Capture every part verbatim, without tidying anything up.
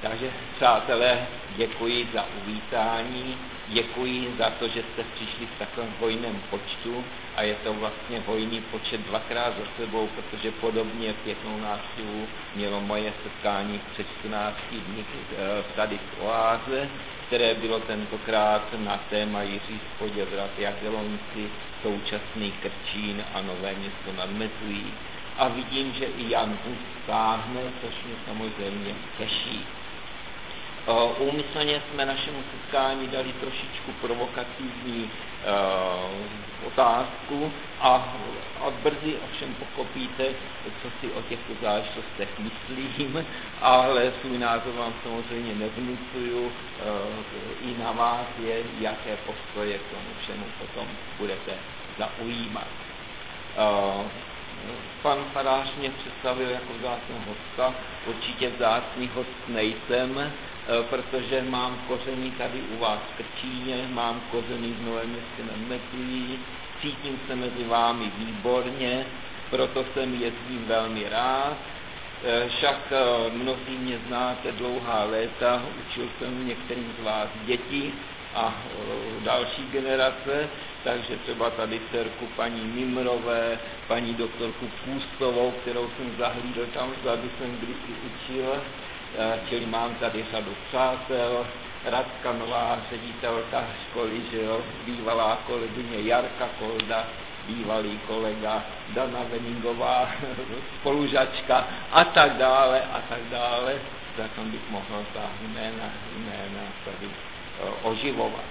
Takže přátelé, děkuji za uvítání, děkuji za to, že jste přišli v takovém hojném počtu a je to vlastně hojný počet dvakrát za sebou, protože podobně pěknou návštěvu mělo moje setkání před čtrnácti dny tady v Oáze, které bylo tentokrát na téma Jiří Spoděbrat, Jagelonci, současný Krčín a Nové Město nad Metují. A vidím, že i Jan Hus stáhne, což mě samozřejmě těší. Úmyslně jsme našemu setkání dali trošičku provokativní uh, otázku a, a brzy ovšem pochopíte, co si o těchto záležitostech myslím, ale svůj názor vám samozřejmě nevnucuju, uh, i na vás je, jaké postoje k tomu všemu potom budete zaujímat. Uh, Pan farář mě představil jako vzácného hosta, určitě vzácný host nejsem, protože mám koření tady u vás v Krčíně, mám koření v Novém Městě nad Metují, cítím se mezi vámi výborně, proto sem jezdím velmi rád. Však mnozí mě znáte dlouhá léta, učil jsem některým z vás děti a další generace, takže třeba tady dcerku paní Mimrové, paní doktorku Půstovou, kterou jsem zahlídl tam vzadu, jsem kdysi učil, čili mám tady řadu přátel, Radka Nová, ředitelka školy, že jo, bývalá kolegyně Jarka Kolda, bývalý kolega Dana Veningová, spolužačka a tak dále a tak dále, tak tam bych mohl ta jména, jména tady oživovat.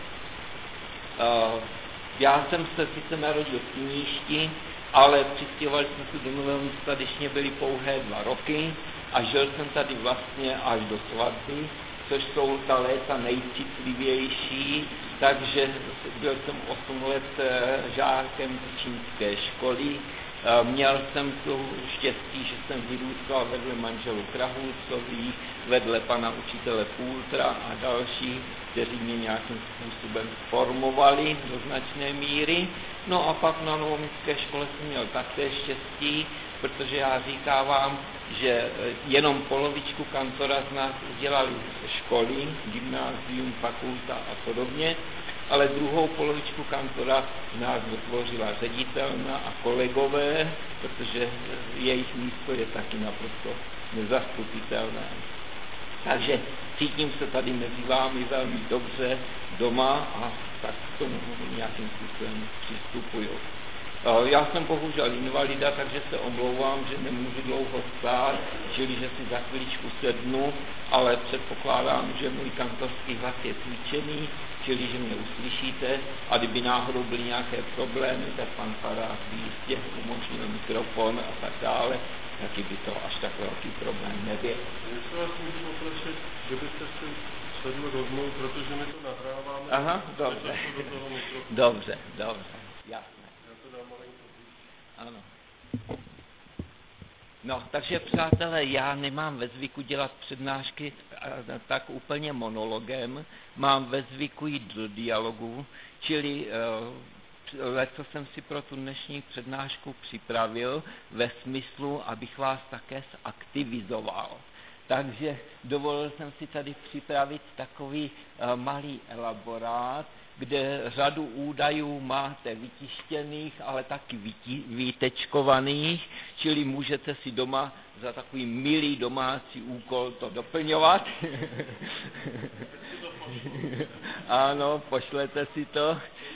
Já jsem se sice narodil v Kníšti, ale přistěhovali jsme se do Nového Města, když mě byly pouhé dva roky a žil jsem tady vlastně až do svatby, což jsou ta léta nejcitlivější, takže byl jsem osm let žákem čínské školy. Měl jsem tu štěstí, že jsem vyrůstal vedle manželů Krahulcových, vedle pana učitele Půltra a další, kteří mě nějakým způsobem formovali do značné míry. No a pak na novoměstské škole jsem měl také štěstí, protože já říkávám, že jenom polovičku kantora z nás udělali školy, gymnázium, fakulta a podobně, ale druhou polovičku kantora nás vytvořila ředitelna a kolegové, protože jejich místo je taky naprosto nezastupitelné. Takže cítím se tady mezi vámi velmi dobře doma a tak k tomu nějakým způsobem přistupuju. Já jsem bohužel invalida, takže se omlouvám, že nemůžu dlouho stát, čili že si za chviličku sednu, ale předpokládám, že můj kantorský hlas je cvičený, čili že mě uslyšíte a kdyby náhodou byly nějaké problémy, tak pan farář by jistě umožnil mikrofon a tak dále, taky by to až tak velký problém nebyl. Jestli vás můžu poprosit, že byste si sedli rovnou, protože my to nahráváme. Aha, dobře. Dobře, dobře, jasné. Ano. No, takže přátelé, já nemám ve zvyku dělat přednášky tak úplně monologem, mám ve zvyku jít do dialogu, čili uh, co jsem si pro tu dnešní přednášku připravil ve smyslu, abych vás také zaktivizoval. Takže dovolil jsem si tady připravit takový uh, malý elaborát, kde řadu údajů máte vytištěných, ale taky výtečkovaných, čili můžete si doma za takový milý domácí úkol to doplňovat. Ano, pošlete si to.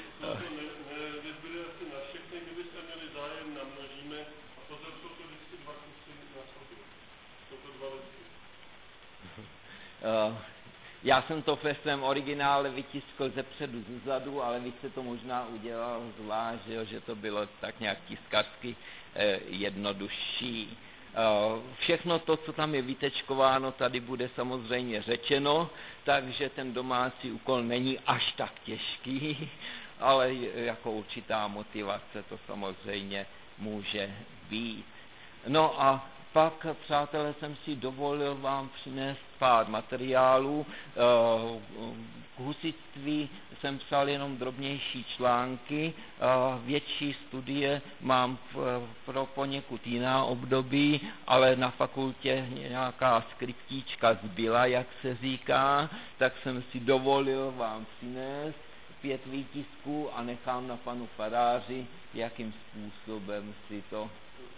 Uh, Já jsem to ve svém originále vytiskl ze předu, ze zadu, ale vy jste to možná udělal zvlášť, že, že to bylo tak nějak tiskařsky eh, jednodušší. Eh, všechno to, co tam je vytečkováno, tady bude samozřejmě řečeno, takže ten domácí úkol není až tak těžký, ale jako určitá motivace to samozřejmě může být. No a pak, přátelé, jsem si dovolil vám přinést pár materiálů. K husitství jsem psal jenom drobnější články, větší studie mám pro poněkud jiná období, ale na fakultě nějaká skriptíčka zbyla, jak se říká, tak jsem si dovolil vám přinést pět výtisků a nechám na panu faráři, jakým způsobem si to...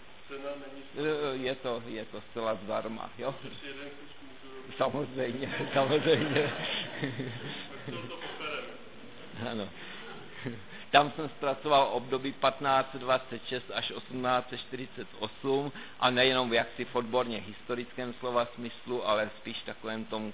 Je to, je to zcela zdarma, jo? Samozřejmě, samozřejmě. Ano. Tam jsem zpracoval období patnáct set dvacet šest až osmnáct set čtyřicet osm a nejenom v jaksi v odborně historickém slova smyslu, ale spíš takovém tom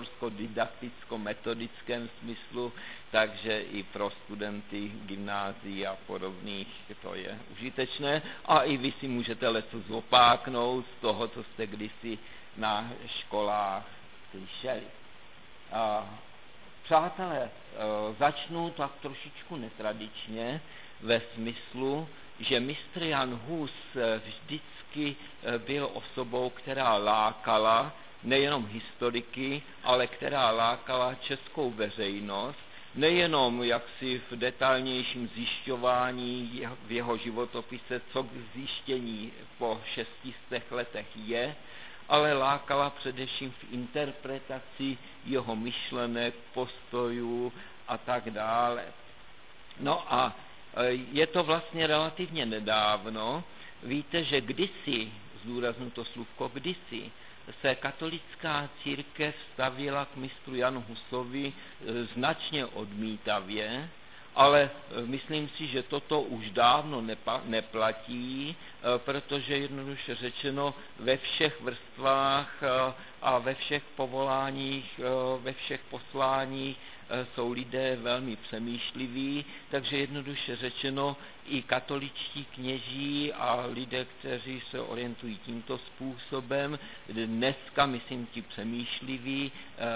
kantorsko-didakticko-metodickém smyslu, takže i pro studenty gymnázií a podobných to je užitečné. A i vy si můžete leco zopáknout z toho, co jste kdysi na školách slyšeli. A přátelé, začnu tak trošičku netradičně ve smyslu, že mistr Jan Hus vždycky byl osobou, která lákala nejenom historiky, ale která lákala českou veřejnost, nejenom jaksi v detailnějším zjišťování v jeho životopise, co k zjištění po šestistech letech je, ale lákala především v interpretaci jeho myšlenek, postojů a tak dále. No a je to vlastně relativně nedávno. Víte, že kdysi, zdůraznu to slůvko kdysi, se katolická církev stavěla k mistru Janu Husovi značně odmítavě, ale myslím si, že toto už dávno nepa, neplatí, protože jednoduše řečeno ve všech vrstvách a ve všech povoláních, ve všech posláních jsou lidé velmi přemýšliví, takže jednoduše řečeno i katoličtí kněží a lidé, kteří se orientují tímto způsobem, dneska, myslím, ti přemýšliví,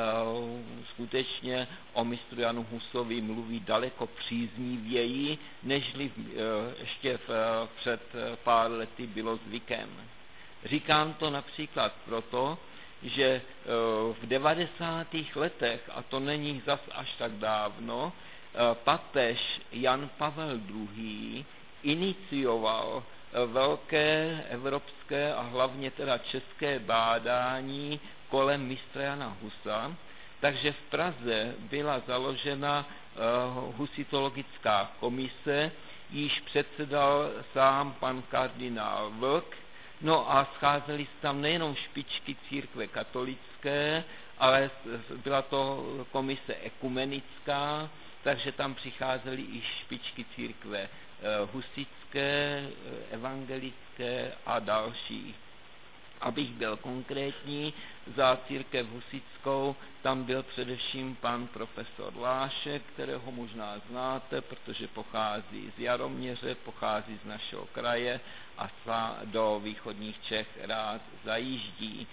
skutečně o mistru Janu Husovi mluví daleko příznivěji, nežli ještě v, před pár lety bylo zvykem. Říkám to například proto, že v devadesátých letech, a to není zas až tak dávno, papež Jan Pavel druhý. inicioval velké evropské a hlavně teda české bádání kolem mistra Jana Husa, takže v Praze byla založena husitologická komise, již předsedal sám pan kardinál Vlk. No a scházely se tam nejenom špičky církve katolické, ale byla to komise ekumenická, takže tam přicházely i špičky církve husitské, evangelické a další. Abych byl konkrétní, za církev husitskou tam byl především pan profesor Lášek, kterého možná znáte, protože pochází z Jaroměře, pochází z našeho kraje a do východních Čech rád zajíždí.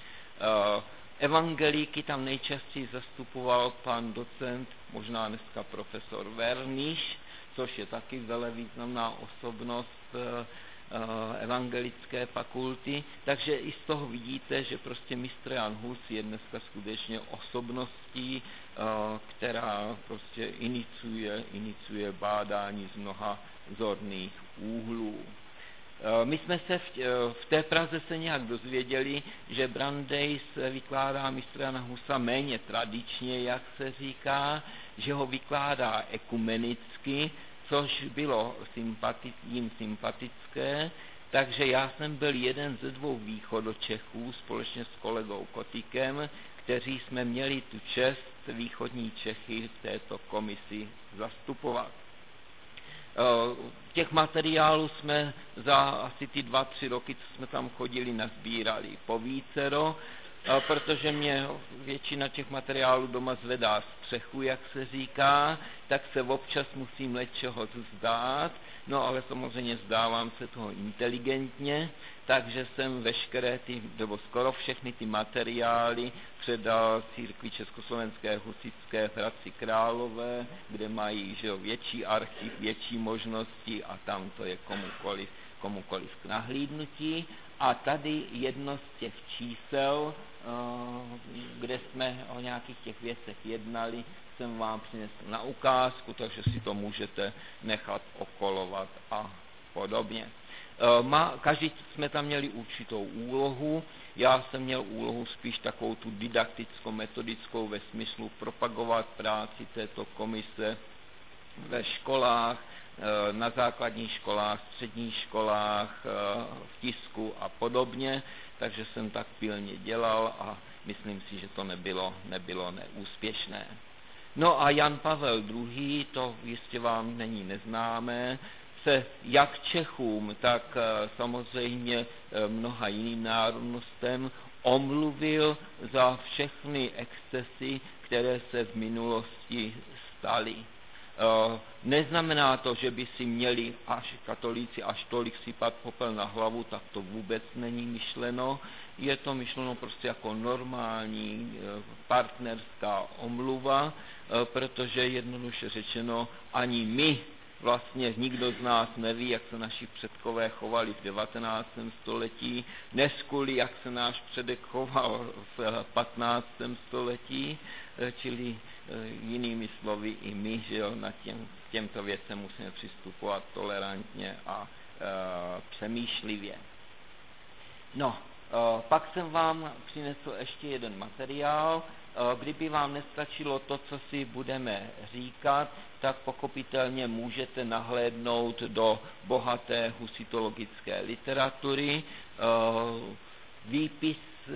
Evangelíky tam nejčastěji zastupoval pan docent, možná dneska profesor Verniš, což je taky velevýznamná osobnost evangelické fakulty, takže i z toho vidíte, že prostě mistr Jan Hus je dneska skutečně osobností, která prostě iniciuje, iniciuje bádání z mnoha zorných úhlů. My jsme se v, v té Praze se nějak dozvěděli, že Brandeis vykládá mistra Jana Husa méně tradičně, jak se říká, že ho vykládá ekumenicky, což bylo sympati- jim sympatické, takže já jsem byl jeden ze dvou východočechů společně s kolegou Kotikem, kteří jsme měli tu čest východní Čechy v této komisi zastupovat. Těch materiálů jsme za asi ty dva, tři roky, co jsme tam chodili, nazbírali po vícero, protože mě většina těch materiálů doma zvedá střechu, jak se říká, tak se občas musím lečeho vzdát, no ale samozřejmě vzdávám se toho inteligentně, takže jsem veškeré ty, nebo skoro všechny ty materiály předal církvi Československé husitské v Hradci Králové, kde mají že jo, větší archiv, větší možnosti a tam to je komukoliv komukoliv k nahlídnutí. A tady jedno z těch čísel, kde jsme o nějakých těch věcech jednali, jsem vám přinesl na ukázku, takže si to můžete nechat okolovat a podobně. Každý jsme tam měli určitou úlohu. Já jsem měl úlohu spíš takovou tu didakticko-metodickou ve smyslu propagovat práci této komise ve školách, na základních školách, středních školách, v tisku a podobně, takže jsem tak pilně dělal a myslím si, že to nebylo, nebylo neúspěšné. No a Jan Pavel druhý., to jistě vám není neznámé, se jak Čechům, tak samozřejmě mnoha jiným národnostem omluvil za všechny excesy, které se v minulosti staly. Neznamená to, že by si měli až katolíci až tolik sypat popel na hlavu, tak to vůbec není myšleno. Je to myšleno prostě jako normální partnerská omluva, protože jednoduše řečeno ani my, vlastně nikdo z nás neví, jak se naši předkové chovali v devatenáctém století, neskuli, jak se náš předek choval v patnáctém století, čili jinými slovy i my, že jo, na těm, těmto věcem musíme přistupovat tolerantně a e, přemýšlivě. No, e, pak jsem vám přinesl ještě jeden materiál. E, kdyby vám nestačilo to, co si budeme říkat, tak pochopitelně můžete nahlédnout do bohaté husitologické literatury. E, výpis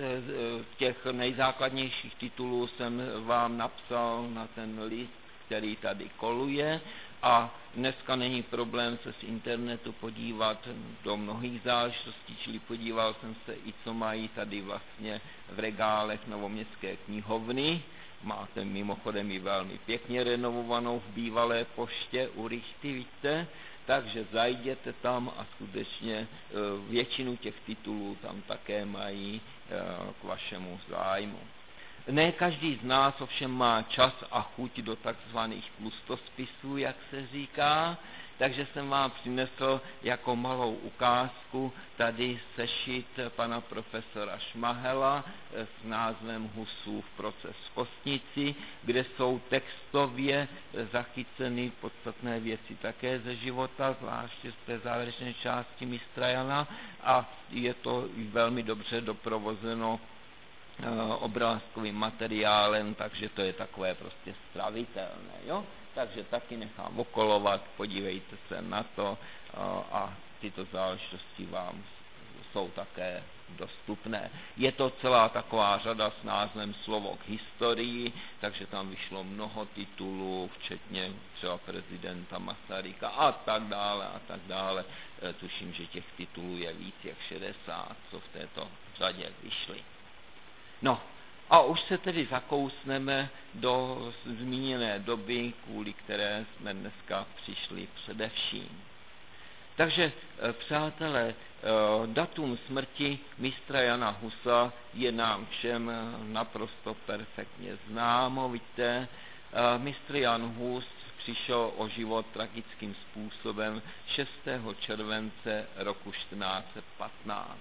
těch nejzákladnějších titulů jsem vám napsal na ten list, který tady koluje, a dneska není problém se z internetu podívat do mnohých záležitostí, čili podíval jsem se i, co mají tady vlastně v regálech Novoměstské knihovny. Máte mimochodem i velmi pěkně renovovanou v bývalé poště u Rychty, víte? Takže zajděte tam a skutečně většinu těch titulů tam také mají k vašemu zájmu. Ne každý z nás ovšem má čas a chuť do takzvaných tlustospisů, jak se říká, takže jsem vám přinesl jako malou ukázku tady sešit pana profesora Šmahela s názvem Husův proces v Kostnici, kde jsou textově zachyceny podstatné věci také ze života, zvláště z té závěrečné části mistra Jana, a je to velmi dobře doprovozeno obrázkovým materiálem, takže to je takové prostě stravitelné, jo? Takže taky nechám okolovat, podívejte se na to a tyto záležitosti vám jsou také dostupné. Je to celá taková řada s názvem Slovo k historii, takže tam vyšlo mnoho titulů, včetně třeba prezidenta Masaryka a tak dále a tak dále. Tuším, že těch titulů je víc jak šedesát, co v této řadě vyšly. No, a už se tedy zakousneme do zmíněné doby, kvůli které jsme dneska přišli především. Takže, přátelé, datum smrti mistra Jana Husa je nám všem naprosto perfektně známo. Víte, mistr Jan Hus přišel o život tragickým způsobem šestého července roku čtrnáct set patnáct.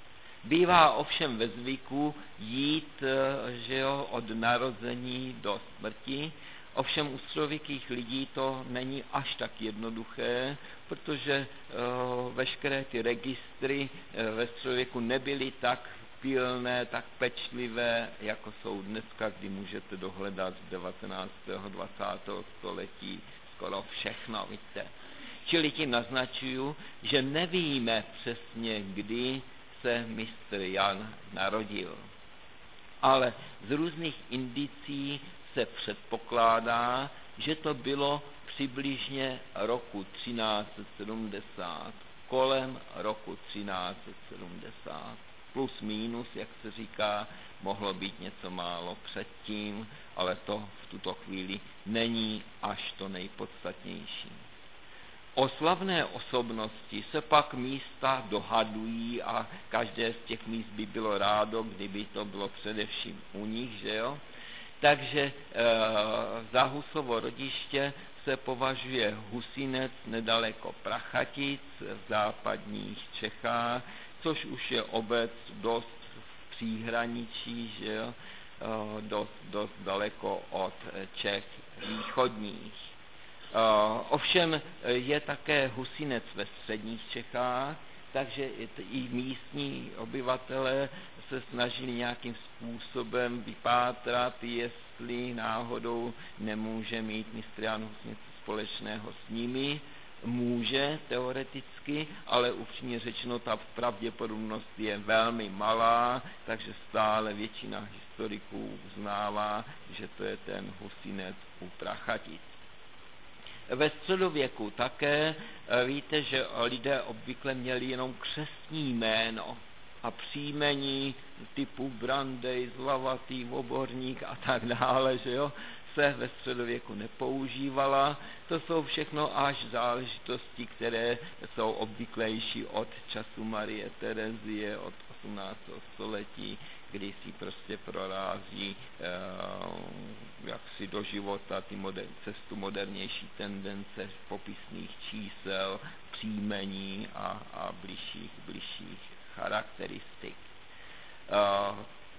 Bývá ovšem ve zvyku jít, že jo, od narození do smrti, ovšem u středověkých lidí to není až tak jednoduché, protože uh, veškeré ty registry uh, ve středověku nebyly tak pilné, tak pečlivé, jako jsou dneska, kdy můžete dohledat z devatenáctého dvacátého století skoro všechno, víte. Čili tím naznačuju, že nevíme přesně, kdy se mistr Jan narodil. Ale z různých indicí se předpokládá, že to bylo přibližně roku třináct set sedmdesát, kolem roku třináct set sedmdesát. Plus minus, jak se říká, mohlo být něco málo předtím, ale to v tuto chvíli není až to nejpodstatnější. O slavné osobnosti se pak místa dohadují a každé z těch míst by bylo rádo, kdyby to bylo především u nich, že jo? Takže e, za Husovo Rodiště se považuje Husinec nedaleko Prachatic v západních Čechách, což už je obec dost v příhraničí, že jo, e, dost, dost daleko od Čech východních. E, ovšem je také Husinec ve středních Čechách, takže i místní obyvatelé se snažili nějakým způsobem vypátrat, jestli náhodou nemůže mít mistr Jan Hus něco společného s nimi. Může teoreticky, ale upřímně řečeno ta pravděpodobnost je velmi malá, takže stále většina historiků uznává, že to je ten Husinec u Prachatic. Ve středověku také víte, že lidé obvykle měli jenom křestní jméno a příjmení typu Brandej, Zlavatý, Oborník a tak dále, že jo, se ve středověku nepoužívala. To jsou všechno až záležitosti, které jsou obvyklejší od času Marie Terezie, od osmnáctého století, kdy si prostě prorází eh, jaksi do života ty moder, cestu modernější tendence popisných čísel, příjmení a, a bližších, bližších charakteristik. Eh,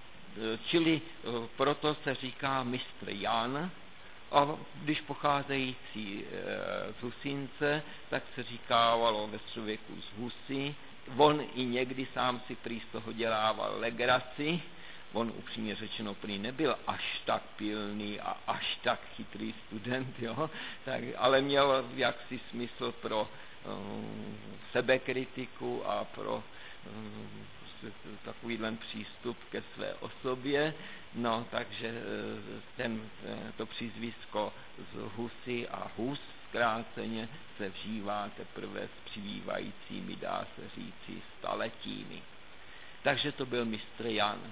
čili eh, proto se říká mistr Jan, a když pocházející e, z Husince, tak se říkávalo ve středověku z Husy. On i někdy sám si prý z toho dělával legraci. On upřímně řečeno prý nebyl až tak pilný a až tak chytrý student, jo? Tak, ale měl jaksi smysl pro um, sebekritiku a pro um, takovýhle přístup ke své osobě, no takže ten, to přízvisko z Husy a Hus zkráceně se vžívá teprve s přibývajícími, dá se říci, staletími. Takže to byl mistr Jan.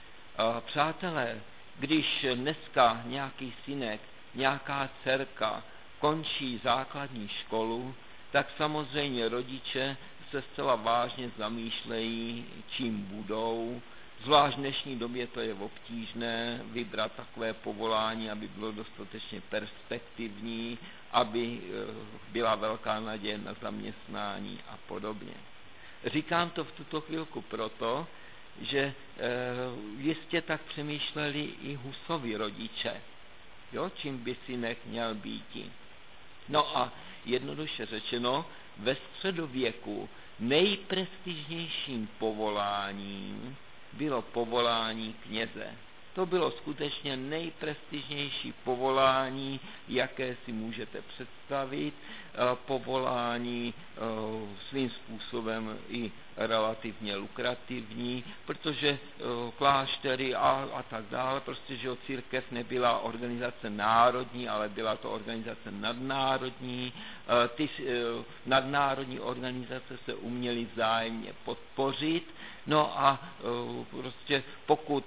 Přátelé, když dneska nějaký synek, nějaká dcerka končí základní školu, tak samozřejmě rodiče se zcela vážně zamýšlejí, čím budou. Zvlášť v dnešní době to je obtížné vybrat takové povolání, aby bylo dostatečně perspektivní, aby byla velká naděje na zaměstnání a podobně. Říkám to v tuto chvilku proto, že e, jistě tak přemýšleli i Husovi rodiče, jo, čím by synek měl býti. No a jednoduše řečeno, ve středověku nejprestižnějším povoláním bylo povolání kněze. To bylo skutečně nejprestižnější povolání, jaké si můžete představit, povolání svým způsobem i relativně lukrativní, protože kláštery a, a tak dále, prostě, že církev nebyla organizace národní, ale byla to organizace nadnárodní. Ty nadnárodní organizace se uměly vzájemně podpořit, no a prostě pokud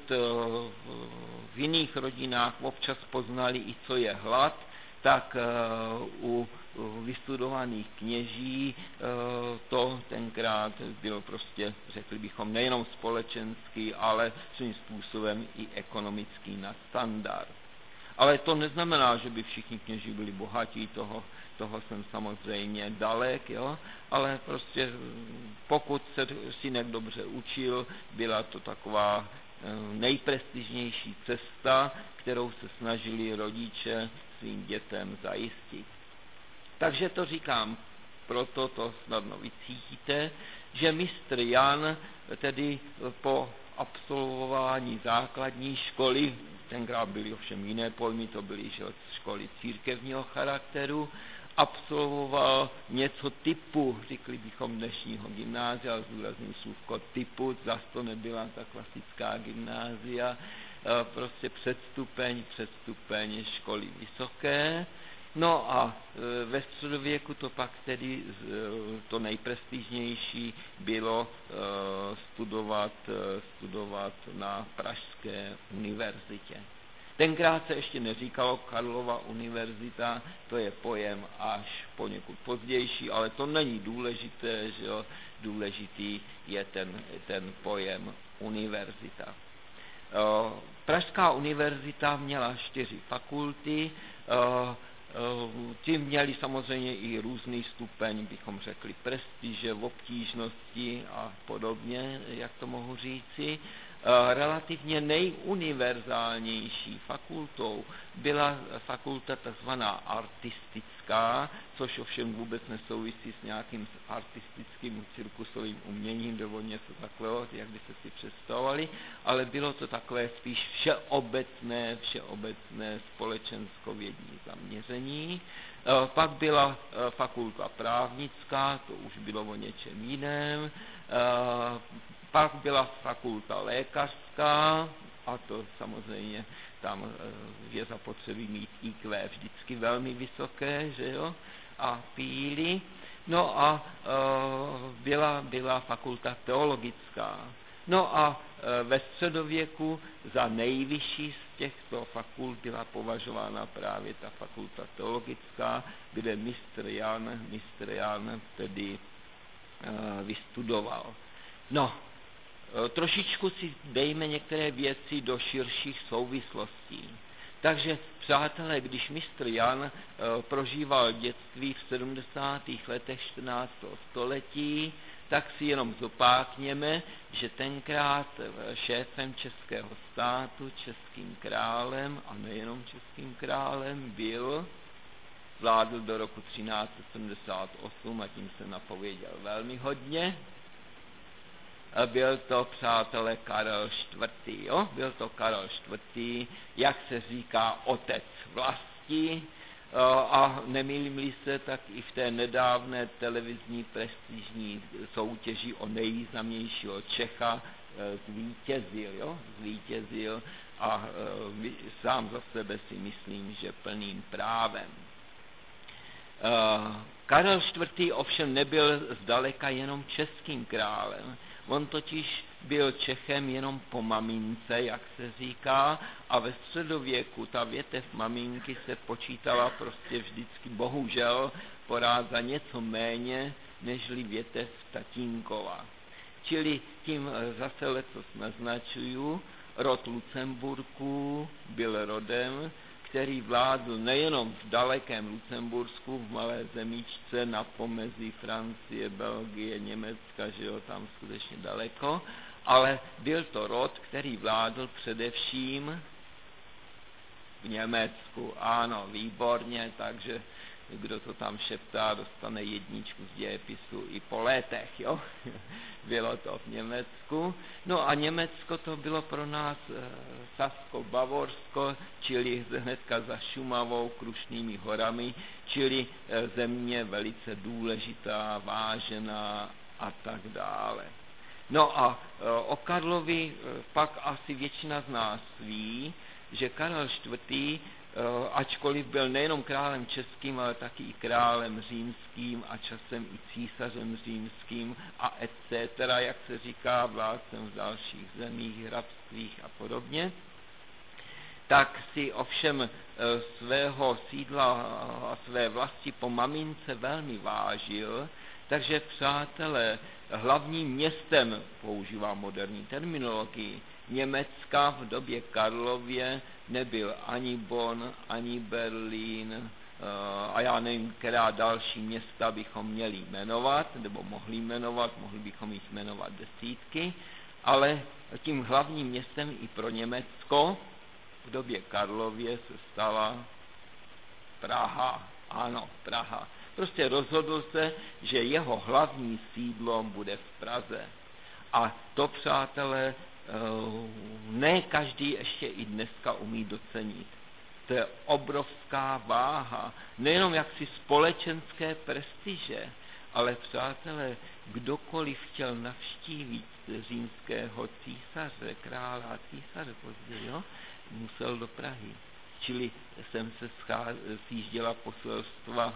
v jiných rodinách občas poznali i co je hlad, tak u vystudovaných kněží to tenkrát bylo prostě, řekli bychom, nejenom společenský, ale svým způsobem i ekonomický nadstandard. Ale to neznamená, že by všichni kněží byli bohatí, toho, toho jsem samozřejmě dalek, jo? Ale prostě pokud se synek dobře učil, byla to taková nejprestižnější cesta, kterou se snažili rodiče svým dětem zajistit. Takže to říkám, proto to snadno vycítíte, že mistr Jan tedy po absolvování základní školy, tenkrát byly ovšem jiné pojmy, to byly že školy církevního charakteru, absolvoval něco typu, řekli bychom dnešního gymnázia, ale zdůrazním slůvko typu, zas to nebyla ta klasická gymnázia, prostě předstupeň, předstupeň školy vysoké. No a ve středověku to pak tedy to nejprestižnější bylo studovat, studovat na Pražské univerzitě. Tenkrát se ještě neříkalo Karlova univerzita, to je pojem až poněkud pozdější, ale to není důležité, že jo? Důležitý je ten, ten pojem univerzita. Pražská univerzita měla čtyři fakulty, ti měli samozřejmě i různý stupeň, bychom řekli, prestiže, obtížnosti a podobně, jak to mohu říci. Relativně nejuniverzálnější fakultou byla fakulta takzvaná artistická, což ovšem vůbec nesouvisí s nějakým artistickým cirkusovým uměním nebo něco takového, jak by se si představovali, ale bylo to takové spíš všeobecné, všeobecné společenskovědní zaměření. Pak byla fakulta právnická, to už bylo o něčem jiném. Pak byla fakulta lékařská, a to samozřejmě tam je zapotřebí mít í kvé vždycky velmi vysoké, že jo, a píly. No a byla, byla fakulta teologická. No a ve středověku za nejvyšší z těchto fakult byla považována právě ta fakulta teologická, kde mistr Jan, mistr Jan tedy vystudoval. No, trošičku si dejme některé věci do širších souvislostí. Takže, přátelé, když mistr Jan prožíval dětství v sedmdesátých letech čtrnáctého století, tak si jenom zopákněme, že tenkrát šéfem českého státu, českým králem, a nejenom českým králem, byl, vládl do roku třináct set sedmdesát osm a tím se napověděl velmi hodně, byl to, přátelé, Karel čtvrtý. Jo? Byl to Karel čtvrtý, jak se říká, otec vlasti, a nemýlím-li se, tak i v té nedávné televizní prestižní soutěži o nejvýznamnějšího Čecha zvítězil, jo? zvítězil a sám za sebe si myslím, že plným právem. Karel čtvrtý ovšem nebyl zdaleka jenom českým králem. On totiž byl Čechem jenom po mamince, jak se říká, a ve středověku ta větev maminky se počítala prostě vždycky, bohužel, porád za něco méně, nežli větev tatínkova. Čili tím zase lecos naznačuju, rod Lucemburků byl rodem, který vládl nejenom v dalekém Lucembursku, v malé zemíčce na pomezí Francie, Belgie, Německa, že jo, tam skutečně daleko, ale byl to rod, který vládl především v Německu. Ano, výborně, takže kdo to tam šeptá, dostane jedničku z dějepisu i po létech, jo. Bylo to v Německu. No a Německo to bylo pro nás e, Sasko-Bavorsko, čili hnedka za Šumavou, Krušnými horami, čili e, země velice důležitá, vážená a tak dále. No a e, o Karlovi e, pak asi většina z nás ví, že Karel čtvrtý, ačkoliv byl nejenom králem českým, ale taky i králem římským a časem i císařem římským a et cetera, jak se říká, vládcem v dalších zemích, hrabstvích a podobně, tak si ovšem svého sídla a své vlasti po mamince velmi vážil, takže, přátelé, hlavním městem, používám moderní terminologii, Německa v době Karlově nebyl ani Bonn, ani Berlín a já nevím, která další města bychom měli jmenovat, nebo mohli jmenovat, mohli bychom jich jmenovat desítky, ale tím hlavním městem i pro Německo v době Karlově se stala Praha. Ano, Praha. Prostě rozhodl se, že jeho hlavní sídlo bude v Praze. A to, přátelé, ne každý ještě i dneska umí docenit. To je obrovská váha, nejenom jaksi společenské prestiže, ale, přátelé, kdokoliv chtěl navštívit římského císaře, krále a císaře později, jo, musel do Prahy. Čili sem se sjížděla poselstva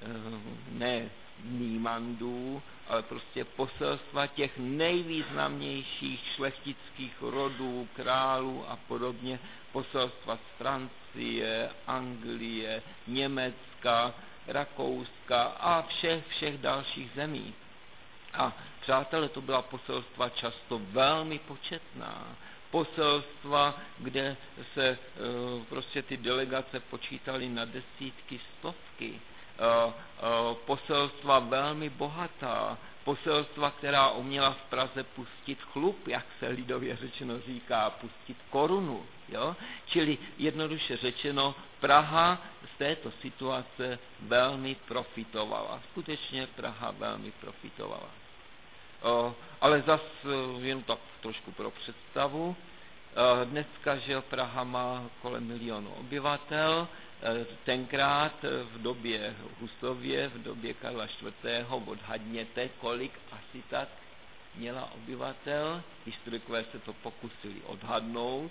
ne nímandů, ale prostě poselstva těch nejvýznamnějších šlechtických rodů, králů a podobně, poselstva z Francie, Anglie, Německa, Rakouska a všech, všech dalších zemí. A přátelé, to byla poselstva často velmi početná, poselstva, kde se prostě ty delegace počítaly na desítky, stovky. Poselstva velmi bohatá, poselstva, která uměla v Praze pustit chlup, jak se lidově řečeno říká, pustit korunu. Jo? Čili jednoduše řečeno, Praha z této situace velmi profitovala. Skutečně Praha velmi profitovala. O, ale zas jen tak trošku pro představu. O, dneska, že Praha má kolem milionu obyvatel, tenkrát v době Husově, v době Karla čtvrtého. odhadněte, kolik asi tak měla obyvatel. Historikové se to pokusili odhadnout.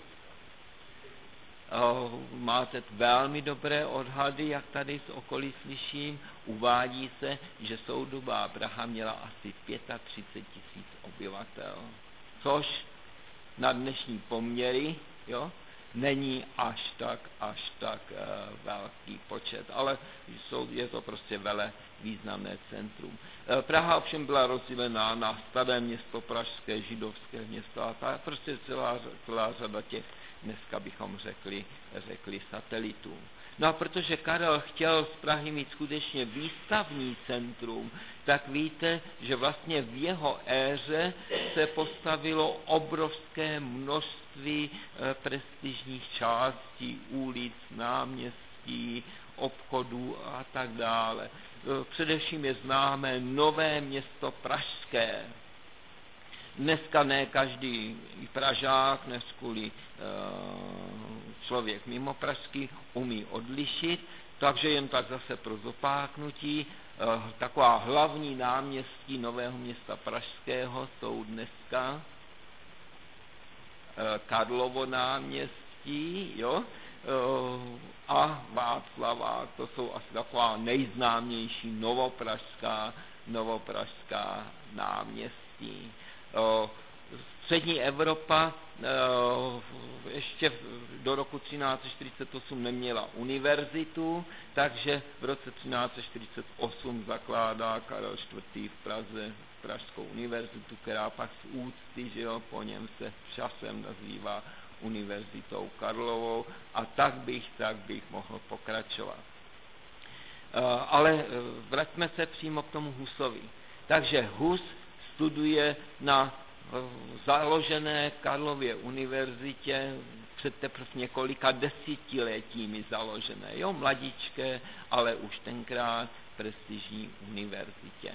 Máte velmi dobré odhady, jak tady z okolí slyším. Uvádí se, že soudobá Praha měla asi třicet pět tisíc obyvatel. Což na dnešní poměry, jo, není až tak, až tak e, velký počet, ale jsou, je to prostě vele významné centrum. E, Praha ovšem byla rozdělená na staré město pražské, židovské město a tak, prostě celá, celá řada těch, dneska bychom řekli, řekli satelitů. No a protože Karel chtěl z Prahy mít skutečně výstavní centrum, tak víte, že vlastně v jeho éře se postavilo obrovské množství e, prestižních částí, ulic, náměstí, obchodů a tak dále. E, především je známé Nové Město pražské. Dneska ne každý Pražák, než kvůli e, člověk mimo pražský, umí odlišit, takže jen tak zase pro zopáknutí, e, taková hlavní náměstí Nového Města pražského jsou dneska e, Karlovo náměstí, jo, e, a Václavák, to jsou asi taková nejznámější novopražská, novopražská náměstí. Střední Evropa ještě do roku třináct set čtyřicet osm neměla univerzitu, takže v roce třináct set čtyřicet osm zakládá Karel čtvrtý v Praze Pražskou univerzitu, která pak z úcty, že jo, po něm se časem nazývá Univerzitou Karlovou a tak bych, tak bych mohl pokračovat. Ale vraťme se přímo k tomu Husovi. Takže Hus studuje na založené Karlově univerzitě před teprve několika desetiletími založené, jo, mladičké, ale už tenkrát prestižní univerzitě.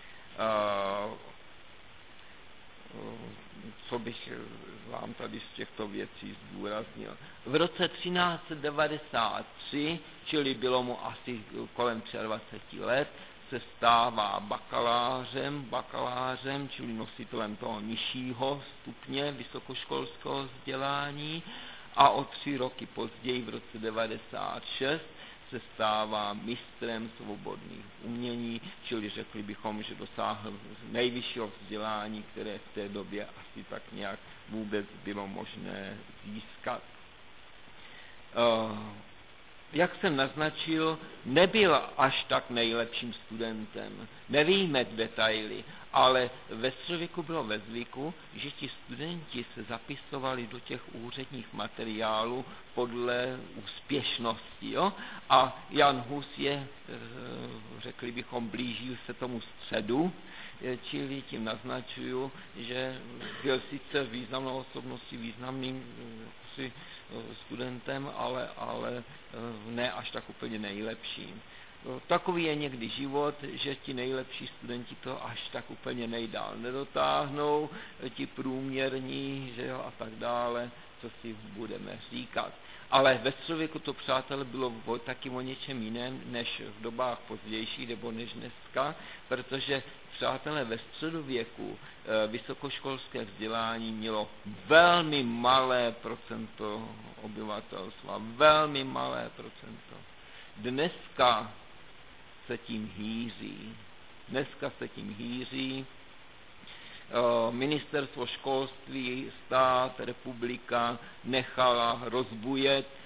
Co bych vám tady z těchto věcí zdůraznil. V roce třináct set devadesát tři, čili bylo mu asi kolem dvacet tři let, se stává bakalářem, bakalářem, čili nositelem toho nižšího stupně vysokoškolského vzdělání a o tři roky později v roce devadesát šest se stává mistrem svobodných umění, čili řekli bychom, že dosáhl nejvyššího vzdělání, které v té době asi tak nějak vůbec bylo možné získat. Uh, Jak jsem naznačil, nebyl až tak nejlepším studentem. Nevíme detaily, ale ve středověku bylo ve zvyku, že ti studenti se zapisovali do těch úředních materiálů podle úspěšnosti. Jo? A Jan Hus je, řekli bychom, blížil se tomu středu, čili tím naznačuju, že byl sice významnou osobností, významným si studentem, ale, ale ne až tak úplně nejlepším. Takový je někdy život, že ti nejlepší studenti to až tak úplně nejdál nedotáhnou, ti průměrní, že jo, a tak dále, co si budeme říkat. Ale ve středověku to, přátelé, bylo taky o něčem jiném, než v dobách pozdějších, nebo než dneska, protože, přátelé, ve středověku e, vysokoškolské vzdělání mělo velmi malé procento obyvatelstva, velmi malé procento. Dneska se tím hýří. Dneska se tím hýří. Ministerstvo školství, stát, republika nechala rozbujet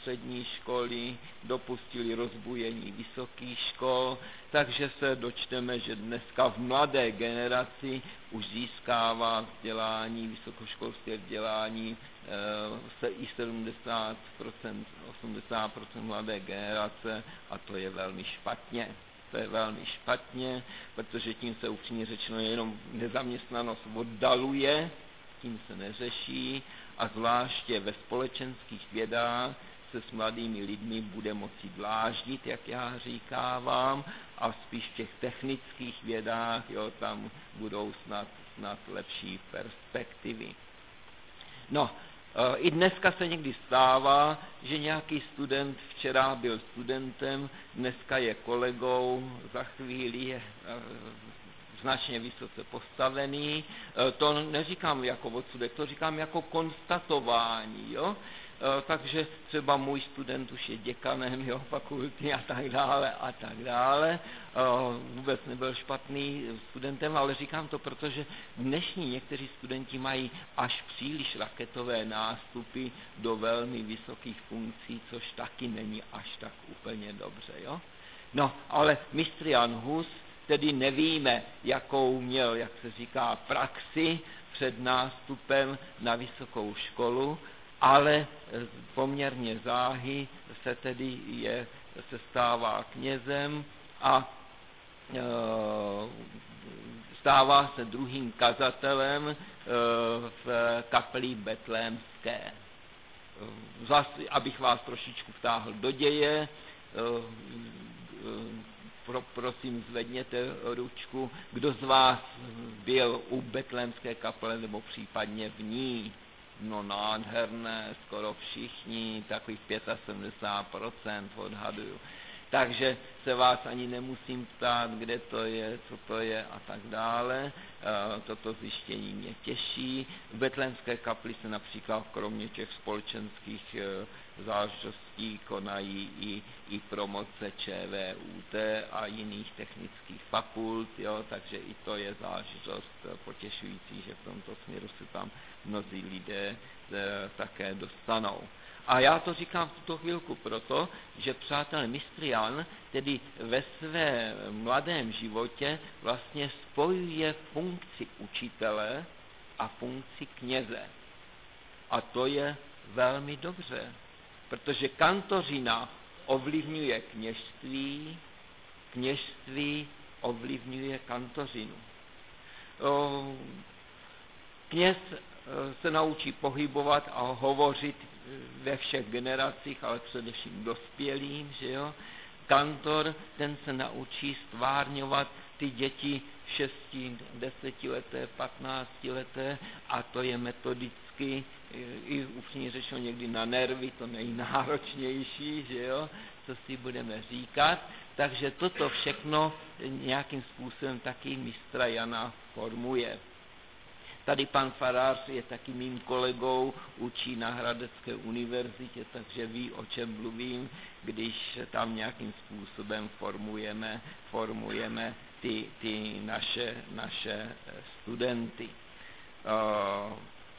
střední školy, dopustili rozbujení vysokých škol, takže se dočteme, že dneska v mladé generaci už získává vzdělání, vysokoškolské vzdělání se i sedmdesát procent, osmdesát procent mladé generace a to je velmi špatně. To je velmi špatně, protože tím se upřímně řečeno jenom nezaměstnanost oddaluje, tím se neřeší a zvláště ve společenských vědách se s mladými lidmi bude moci dláždit, jak já říkávám, a spíš v těch technických vědách, jo, tam budou snad, snad lepší perspektivy. No, i dneska se někdy stává, že nějaký student včera byl studentem, dneska je kolegou, za chvíli je značně vysoce postavený. To neříkám jako odsudek, to říkám jako konstatování, jo? Takže třeba můj student už je děkanem, jo, fakulty a tak dále a tak dále. Vůbec nebyl špatný studentem, ale říkám to, protože dnešní někteří studenti mají až příliš raketové nástupy do velmi vysokých funkcí, což taky není až tak úplně dobře, jo. No, ale mistr Jan Hus, tedy nevíme, jakou měl, jak se říká, praxi před nástupem na vysokou školu, ale poměrně záhy se tedy je, se stává knězem a e, stává se druhým kazatelem e, v kapli betlémské. Zase, abych vás trošičku vtáhl do děje, e, pro, prosím, zvedněte ručku, kdo z vás byl u betlémské kaple nebo případně v ní. No nádherné, skoro všichni, takových sedmdesát pět procent odhaduju. Takže se vás ani nemusím ptát, kde to je, co to je a tak dále. Toto zjištění mě těší. V betlémské kapli se například kromě těch společenských záležitostí konají i, i promoce ČVUT a jiných technických fakult, jo, takže i to je záležitost potěšující, že v tomto směru se tam mnozí lidé e, také dostanou. A já to říkám v tuto chvilku proto, že přátelé mistr Jan tedy ve své mladém životě vlastně spojuje funkci učitele a funkci kněze. A to je velmi dobře, protože kantořina ovlivňuje kněžství, kněžství ovlivňuje kantořinu. Kněz se naučí pohybovat a hovořit ve všech generacích, ale především dospělým, že jo. Kantor, ten se naučí stvárňovat ty děti šesti, desetileté, patnáctileté a to je metodicky, i upřímně řečeno někdy na nervy, to nejnáročnější, že jo, co si budeme říkat. Takže toto všechno nějakým způsobem taky mistra Jana formuje. Tady pan farář je taky mým kolegou, učí na Hradecké univerzitě, takže ví, o čem mluvím, když tam nějakým způsobem formujeme, formujeme ty, ty naše, naše studenty. Uh,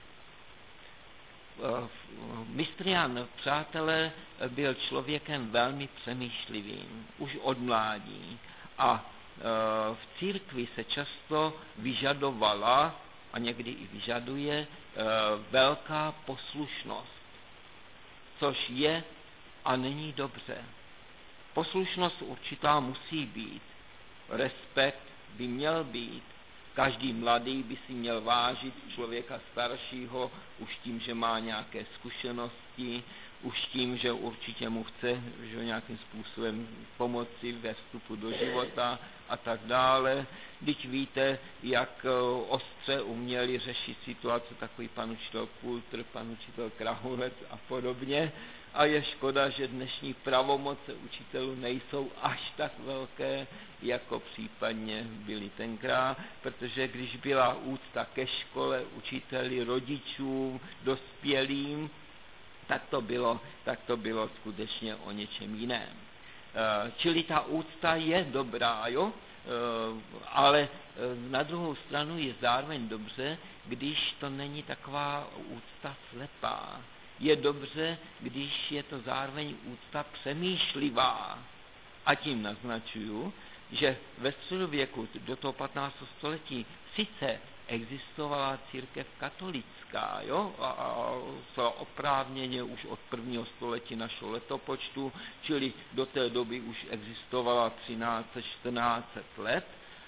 uh, mistr Jan, přátelé, byl člověkem velmi přemýšlivým, už od mládí. A uh, v církvi se často vyžadovala a někdy i vyžaduje e, velká poslušnost, což je a není dobře. Poslušnost určitá musí být, respekt by měl být, každý mladý by si měl vážit člověka staršího už tím, že má nějaké zkušenosti, už tím, že určitě mu chce že nějakým způsobem pomoci ve vstupu do života a tak dále. Když víte, jak ostře uměli řešit situace takový pan učitel Pultr, pan učitel Krahulec a podobně. A je škoda, že dnešní pravomoce učitelů nejsou až tak velké, jako případně byly tenkrát, protože když byla úcta ke škole, učiteli, rodičům, dospělým, tak to bylo, tak to bylo skutečně o něčem jiném. Čili ta úcta je dobrá, jo? Ale na druhou stranu je zároveň dobře, když to není taková úcta slepá. je dobře, když je to zároveň úcta přemýšlivá. A tím naznačuju, že ve středověku do toho patnáctého století sice existovala církev katolická, jo, a, a oprávněně už od prvního století našeho letopočtu, čili do té doby už existovala třináct čtrnáct let,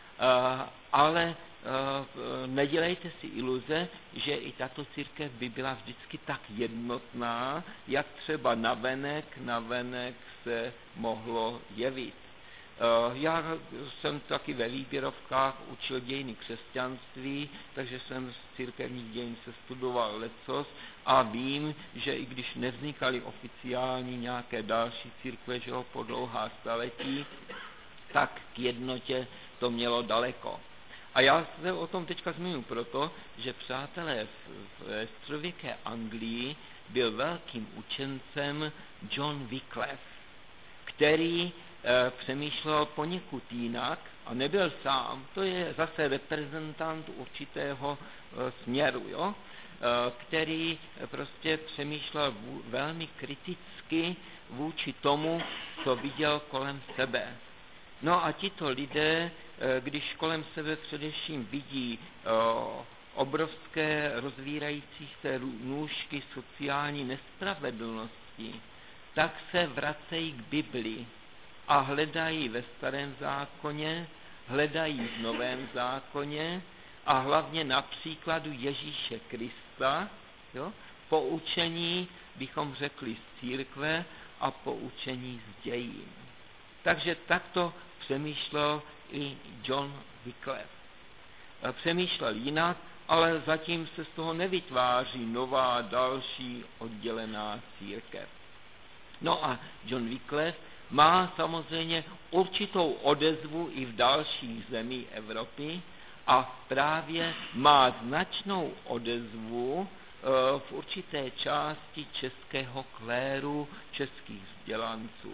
ale nedělejte si iluze, že i tato církev by byla vždycky tak jednotná, jak třeba navenek, navenek se mohlo jevit. Já jsem taky ve výběrovkách učil dějiny křesťanství, takže jsem z církevních dějin se studoval lecos a vím, že i když nevznikaly oficiální nějaké další církve, že ho po dlouhá staletí, tak k jednotě to mělo daleko. A já se o tom teďka zmíním proto, že přátelé v středověké Anglii byl velkým učencem John Wycliffe, který e, přemýšlel poněkud jinak a nebyl sám, to je zase reprezentant určitého e, směru, jo? E, který prostě přemýšlel vů, velmi kriticky vůči tomu, co viděl kolem sebe. No a tito lidé, když kolem sebe především vidí o, obrovské rozvírající se nůžky sociální nespravedlnosti, tak se vracejí k Biblii a hledají ve Starém zákoně, hledají v Novém zákoně a hlavně na příkladu Ježíše Krista, jo, poučení, bychom řekli, z církve a poučení z dějin. Takže takto přemýšlel i John Wycliffe. Přemýšlel jinak, ale zatím se z toho nevytváří nová další oddělená církev. No a John Wycliffe má samozřejmě určitou odezvu i v dalších zemích Evropy a právě má značnou odezvu v určité části českého kléru, českých vzdělanců.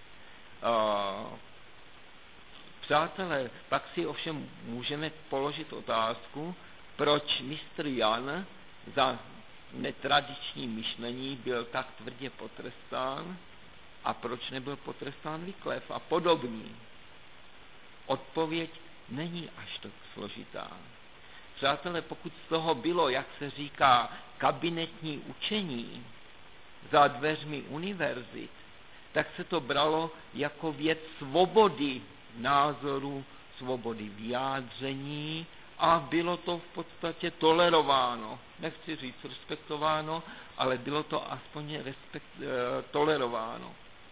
Přátelé, pak si ovšem můžeme položit otázku, proč mistr Jan za netradiční myšlení byl tak tvrdě potrestán a proč nebyl potrestán Wycliffe a podobní. Odpověď není až tak složitá. Přátelé, pokud z toho bylo, jak se říká, kabinetní učení za dveřmi univerzit, tak se to bralo jako věc svobody názoru, svobody vyjádření a bylo to v podstatě tolerováno. Nechci říct respektováno, ale bylo to aspoň respekt, e, tolerováno.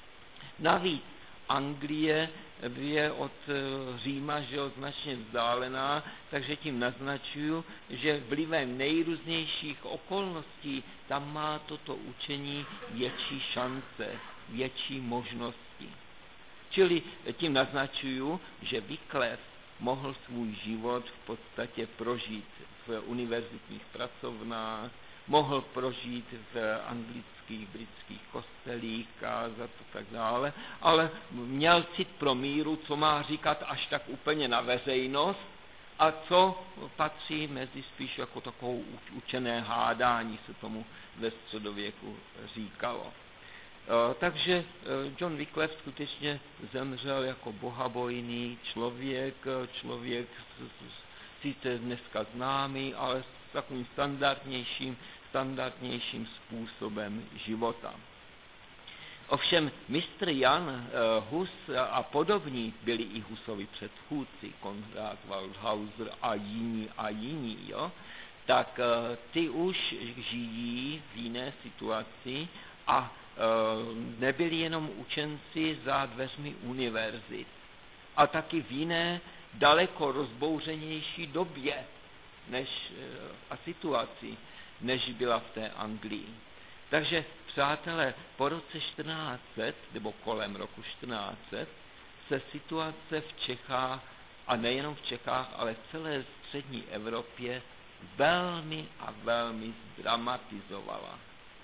Navíc Anglie je od Říma, že je značně vzdálená, takže tím naznačuju, že vlivem nejrůznějších okolností tam má toto učení větší šance, větší možnosti. Čili tím naznačuju, že Wycliffe mohl svůj život v podstatě prožít v univerzitních pracovnách, mohl prožít v anglických, britských kostelích, kázat a tak dále, ale měl cit pro míru, co má říkat až tak úplně na veřejnost a co patří mezi spíš jako takovou učené hádání, se tomu ve středověku říkalo. Takže John Wycliffe skutečně zemřel jako bohabojný člověk, člověk sice dneska známý, ale s takovým standardnějším, standardnějším způsobem života. Ovšem mistr Jan Hus a podobní byli i Husovi předchůdci, Konrad Waldhauser a jiní a jiní, jo? Tak ty už žijí v jiné situaci a nebyli jenom učenci za dveřmi univerzit. A taky v jiné, daleko rozbouřenější době než, a situaci, než byla v té Anglii. Takže, přátelé, po roce čtrnáct set, nebo kolem roku čtrnáct set, se situace v Čechách, a nejenom v Čechách, ale v celé střední Evropě velmi a velmi zdramatizovala.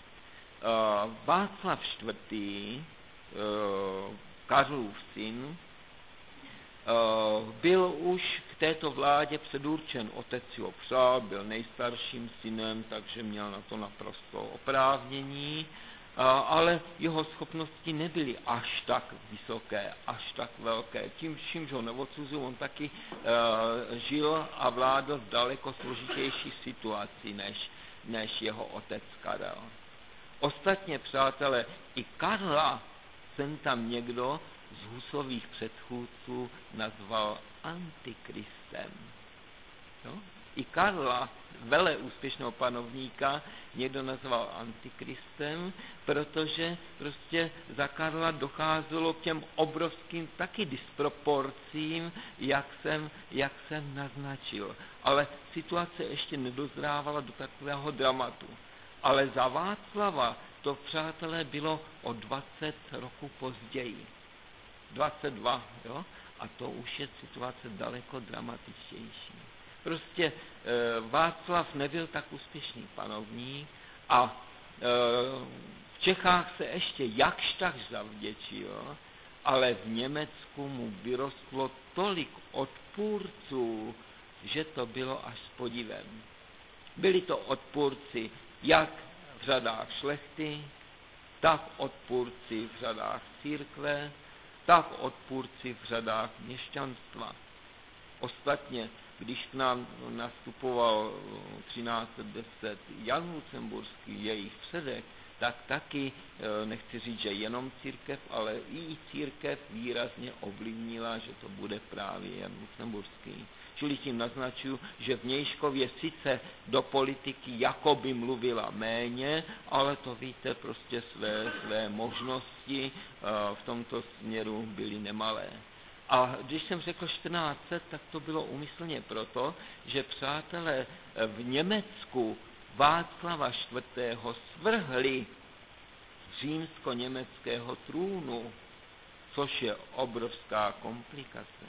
Uh, Václav čtvrtý, uh, Karlův syn, Byl už k této vládě předurčen, otec si ho přál, byl nejstarším synem, takže měl na to naprosto oprávnění, ale jeho schopnosti nebyly až tak vysoké, až tak velké. Tím, čímž ho neodsuzuju, on taky žil a vládl v daleko složitější situaci než, než jeho otec Karel. Ostatně, přátelé, i Karla jsem tam někdo z Husových předchůdců nazval antikristem. Jo? I Karla, vele úspěšného panovníka, někdo nazval antikristem, protože prostě za Karla docházelo k těm obrovským taky disproporcím, jak jsem, jak jsem naznačil. Ale situace ještě nedozrávala do takového dramatu. Ale za Václava to, přátelé, bylo o dvacet roků později. dvacet dva, jo? A to už je situace daleko dramatičtější. Prostě e, Václav nebyl tak úspěšný panovník a e, v Čechách se ještě jakž takž zavděčil, ale v Německu mu vyrostlo tolik odpůrců, že to bylo až s podivem. Byli to odpůrci jak v řadách šlechty, tak odpůrci v řadách církve, tak odpůrci v řadách měšťanstva. Ostatně, když k nám nastupoval třináct set deset Jan Lucemburský, jejich předek, tak taky, nechci říct, že jenom církev, ale i církev výrazně ovlivnila, že to bude právě Jan Lucemburský. Čili tím naznačuju, že v Mějškově sice do politiky jakoby mluvila méně, ale to víte, prostě své, své možnosti v tomto směru byly nemalé. A když jsem řekl čtrnáct set, tak to bylo úmyslně proto, že přátelé v Německu Václava čtvrtého svrhli z římsko-německého trůnu, což je obrovská komplikace.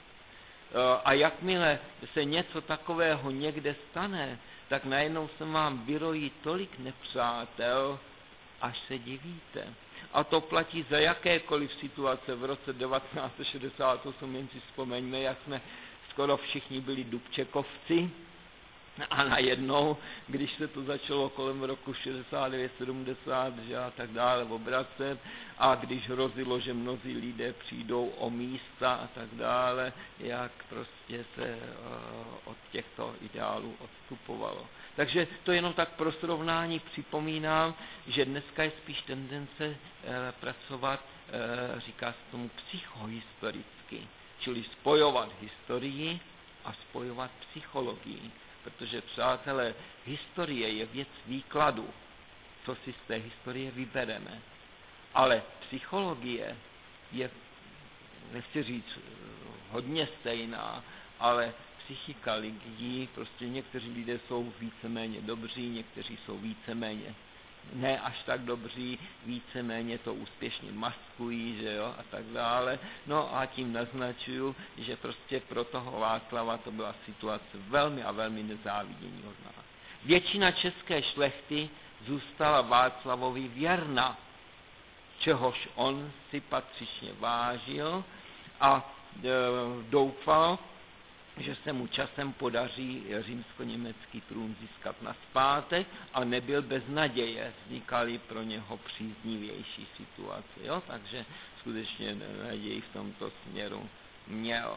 A jakmile se něco takového někde stane, tak najednou se vám vyrojí tolik nepřátel, až se divíte. A to platí za jakékoliv situace. V roce devatenáct set šedesát osm, jen si vzpomeňme, jak jsme skoro všichni byli Dubčekovci, a najednou, když se to začalo kolem roku šedesát devět sedmdesát, že a tak dále obracet, a když hrozilo, že mnozí lidé přijdou o místa a tak dále, jak prostě se uh, od těchto ideálů odstupovalo. Takže to jenom tak pro srovnání připomínám, že dneska je spíš tendence uh, pracovat, uh, říká se tomu psychohistoricky, čili spojovat historii a spojovat psychologii. Protože, přátelé, historie je věc výkladu, co si z té historie vybereme. Ale psychologie je, nechci říct, hodně stejná, ale psychika lidí, prostě někteří lidé jsou víceméně dobří, někteří jsou víceméně ne až tak dobří, víceméně to úspěšně maskují, že jo, a tak dále. No a tím naznačuju, že prostě pro toho Václava to byla situace velmi a velmi nezáviděníhodná. Většina české šlechty zůstala Václavovi věrna, čehož on si patřičně vážil a e, doufal, že se mu časem podaří římsko-německý trůn získat nazpátek, a nebyl bez naděje, vznikaly pro něho příznivější situace. Jo? Takže skutečně naději v tomto směru měl.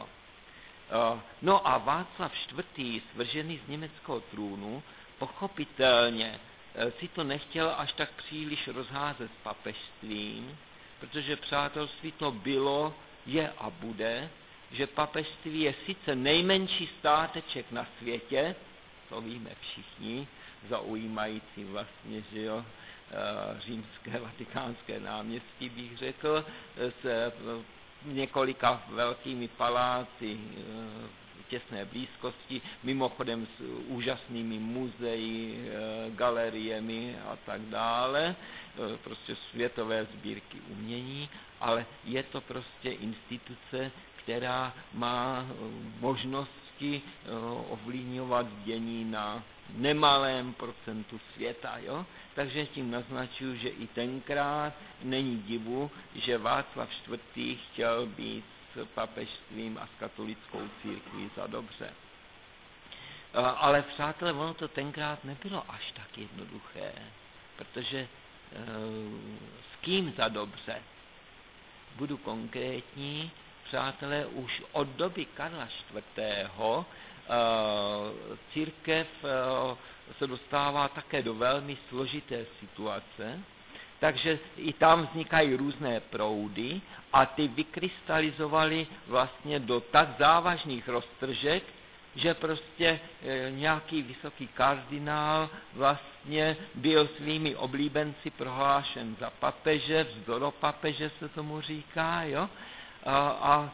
No a Václav čtvrtý, svržený z německého trůnu, pochopitelně si to nechtěl až tak příliš rozházet s papežstvím, protože přátelství to bylo, je a bude, že papežství je sice nejmenší státeček na světě, to víme všichni, zaujímající vlastně, že jo, římské vatikánské náměstí, bych řekl, s několika velkými paláci v těsné blízkosti, mimochodem s úžasnými muzeí, galeriemi a tak dále, prostě světové sbírky umění, ale je to prostě instituce, která má možnosti ovlivňovat dění na nemalém procentu světa. Jo? Takže tím naznačuju, že i tenkrát není divu, že Václav čtvrtý chtěl být s papežstvím a s katolickou církví za dobře. Ale přátelé, ono to tenkrát nebylo až tak jednoduché, protože s kým za dobře? Budu konkrétní, přátelé, už od doby Karla čtvrtého. Církev se dostává také do velmi složité situace, takže i tam vznikají různé proudy a ty vykrystalizovaly vlastně do tak závažných roztržek, že prostě nějaký vysoký kardinál vlastně byl svými oblíbenci prohlášen za papeže, vzdoropapeže se tomu říká, jo? A, a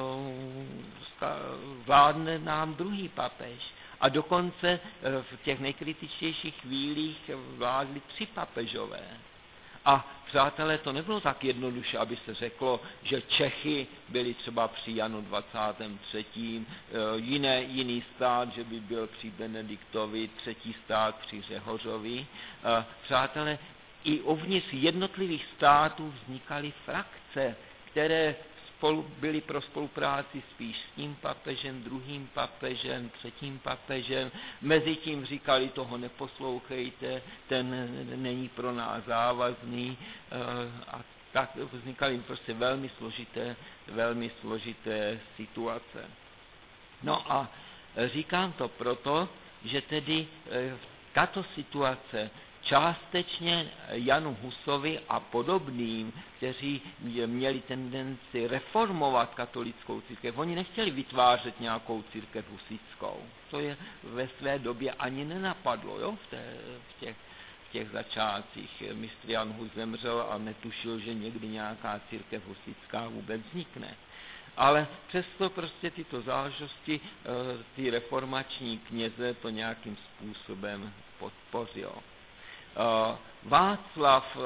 vládne nám druhý papež. A dokonce v těch nejkritičtějších chvílích vládli tři papežové. A přátelé, to nebylo tak jednoduše, aby se řeklo, že Čechy byli třeba při Janu dvacátém třetím Jiné, jiný stát, že by byl při Benediktovi, třetí stát při Řehořovi. Přátelé, i uvnitř jednotlivých států vznikaly frakce, které spolu, byli pro spolupráci spíš s tím papežem, druhým papežem, třetím papežem. Mezitím říkali, toho neposlouchejte, ten není pro nás závazný. A tak vznikaly prostě velmi složité, velmi složité situace. No a říkám to proto, že tedy tato situace částečně Janu Husovi a podobným, kteří měli tendenci reformovat katolickou církev. Oni nechtěli vytvářet nějakou církev husitskou. To je ve své době ani nenapadlo, jo, v, té, v, těch, v těch začátcích. Mistr Jan Hus zemřel a netušil, že někdy nějaká církev husitská vůbec vznikne. Ale přesto prostě tyto záležitosti, ty reformační kněze to nějakým způsobem podpořil. Václav,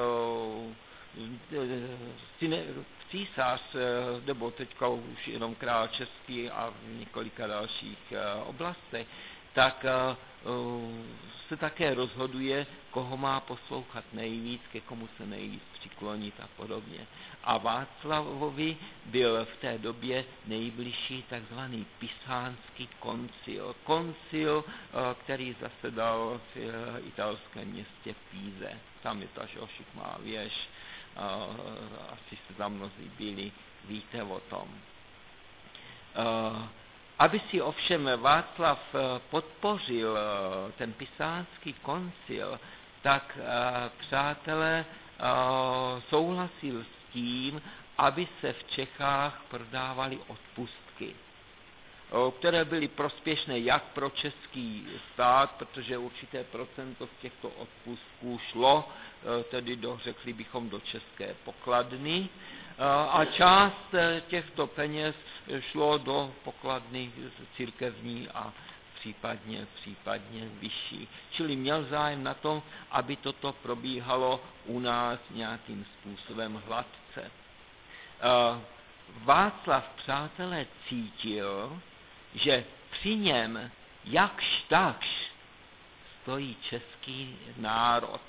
císař, nebo teďka už jenom král český a v několika dalších oblastech, tak se také rozhoduje, koho má poslouchat nejvíc, ke komu se nejvíc přiklonit a podobně. A Václavovi byl v té době nejbližší takzvaný pisánský koncil. Koncil, který zasedal v italském městě Píze. Tam je ta šikmá věž, asi se tam mnozí byli, víte o tom. Aby si ovšem Václav podpořil ten pisánský koncil, tak přátelé souhlasil s tím, aby se v Čechách prodávaly odpustky, které byly prospěšné jak pro český stát, protože určité procento z těchto odpustků šlo, tedy do, řekli bychom, do české pokladny, a část těchto peněz šlo do pokladny církevní a případně, případně vyšší. Čili měl zájem na tom, aby toto probíhalo u nás nějakým způsobem hladce. Václav, přátelé, cítil, že při něm jakž takž stojí český národ.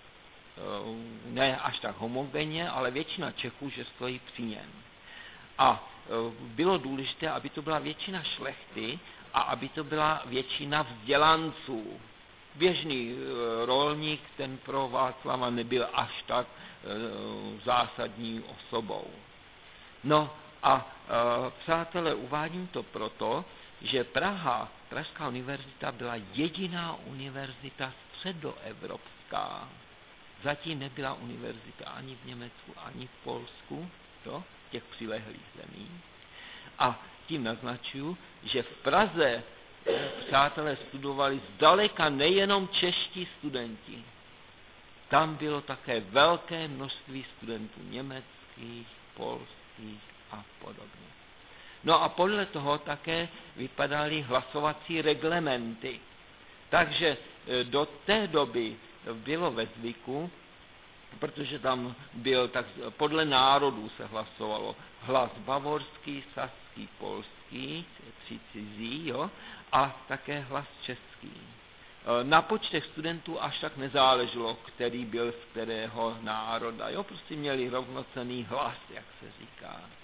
Ne až tak homogenně, ale většina Čechů, že stojí při něm. A bylo důležité, aby to byla většina šlechty a aby to byla většina vzdělanců. Běžný rolník, ten pro Václava nebyl až tak zásadní osobou. No a přátelé, uvádím to proto, že Praha, Pražská univerzita byla jediná univerzita středoevropská. Zatím nebyla univerzita ani v Německu, ani v Polsku, to, v těch přilehlých zemí. A tím naznačuju, že v Praze přátelé studovali zdaleka nejenom čeští studenti. Tam bylo také velké množství studentů německých, polských a podobně. No a podle toho také vypadaly hlasovací reglementy. Takže do té doby bylo ve zvyku, protože tam byl, tak podle národů se hlasovalo hlas bavorský, saský, polský, tři cizí, jo, a také hlas český. Na počtech studentů až tak nezáleželo, který byl z kterého národa, jo, prostě měli rovnocenný hlas, jak se říká.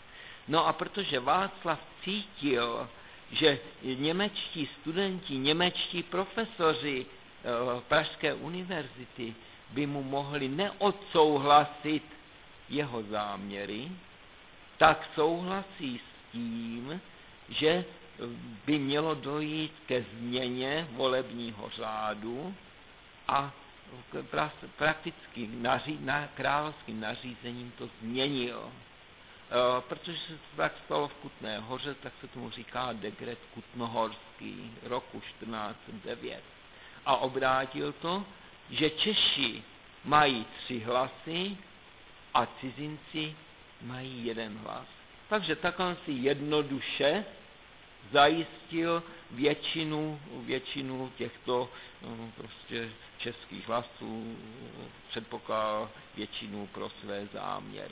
No a protože Václav cítil, že němečtí studenti, němečtí profesoři e, Pražské univerzity by mu mohli neodsouhlasit jeho záměry, tak souhlasí s tím, že by mělo dojít ke změně volebního řádu a prakticky naří, na, královským nařízením to změnil. E, protože se to tak stalo v Kutné Hoře, tak se tomu říká dekret kutnohorský roku čtrnáct set devět. A obrátil to, že Češi mají tři hlasy a cizinci mají jeden hlas. Takže takhle si jednoduše zajistil většinu, většinu těchto no, prostě českých hlasů, předpokládal většinu pro své záměry.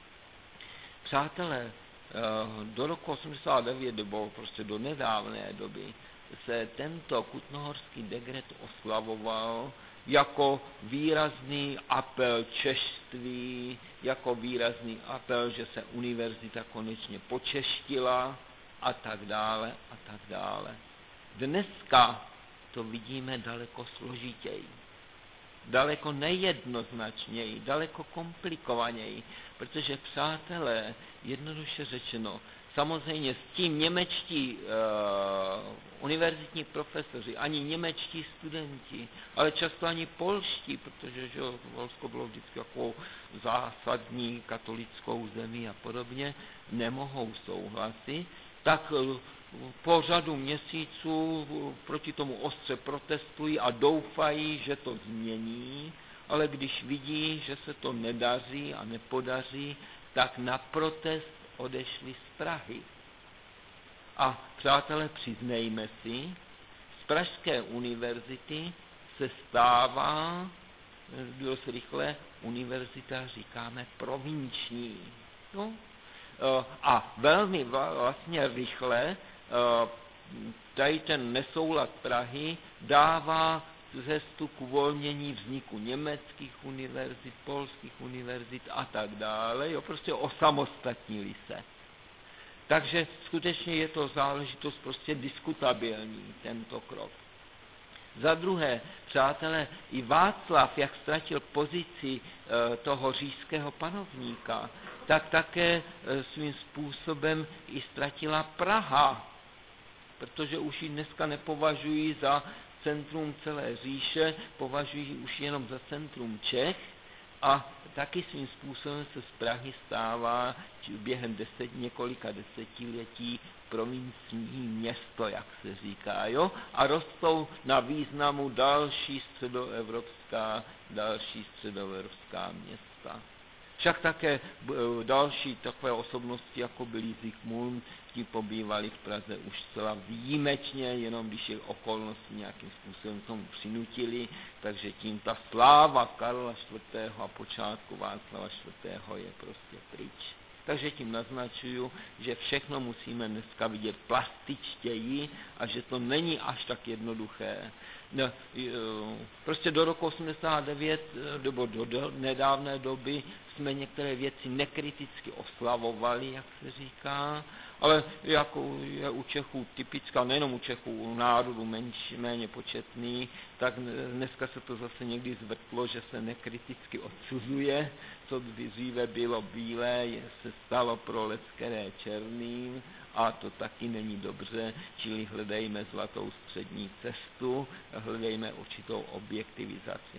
Přátelé, do roku osmdesát devět, nebo prostě do nedávné doby, se tento kutnohorský dekret oslavoval jako výrazný apel češtví, jako výrazný apel, že se univerzita konečně počeštila a tak dále a tak dále. Dneska to vidíme daleko složitěji, daleko nejednoznačněji, daleko komplikovaněji, protože přátelé, jednoduše řečeno, samozřejmě s tím němečtí uh, univerzitní profesoři, ani němečtí studenti, ale často ani polští, protože že, Polsko bylo vždycky takovou zásadní katolickou zemí a podobně, nemohou souhlasit, tak uh, po řadu měsíců proti tomu ostře protestují a doufají, že to změní, ale když vidí, že se to nedaří a nepodaří, tak na protest odešli z Prahy. A přátelé, přiznejme si, z Pražské univerzity se stává dost rychle univerzita, říkáme, provinční. No? A velmi vlastně rychle tady ten nesoulad Prahy dává cestu k uvolnění vzniku německých univerzit, polských univerzit a tak dále, jo, prostě osamostatnili se. Takže skutečně je to záležitost prostě diskutabilní, tento krok. Za druhé, přátelé, i Václav, jak ztratil pozici e, toho říšského panovníka, tak také e, svým způsobem i ztratila Praha, protože už ji dneska nepovažují za centrum celé říše, považují už jenom za centrum Čech a taky svým způsobem se z Prahy stává během deset, několika desetiletí provinciální město, jak se říká, jo? A rostou na významu další středoevropská, další středoevropská města. Však také další takové osobnosti, jako byli Zikmund, ti pobývali v Praze už zcela výjimečně, jenom když je okolnosti nějakým způsobem tomu přinutili, takže tím ta sláva Karla čtvrtého a počátku Václava čtvrtého je prostě pryč. Takže tím naznačuju, že všechno musíme dneska vidět plastičtěji a že to není až tak jednoduché. No, prostě do roku osmdesát devět, nebo do, do nedávné doby, jsme některé věci nekriticky oslavovali, jak se říká, ale jako je u Čechů typická, nejenom u Čechů, u národů menší, méně početný, tak dneska se to zase někdy zvrtlo, že se nekriticky odsuzuje, co dříve bylo bílé, se stalo pro leckéré černým a to taky není dobře, čili hledejme zlatou střední cestu, hledejme určitou objektivizaci.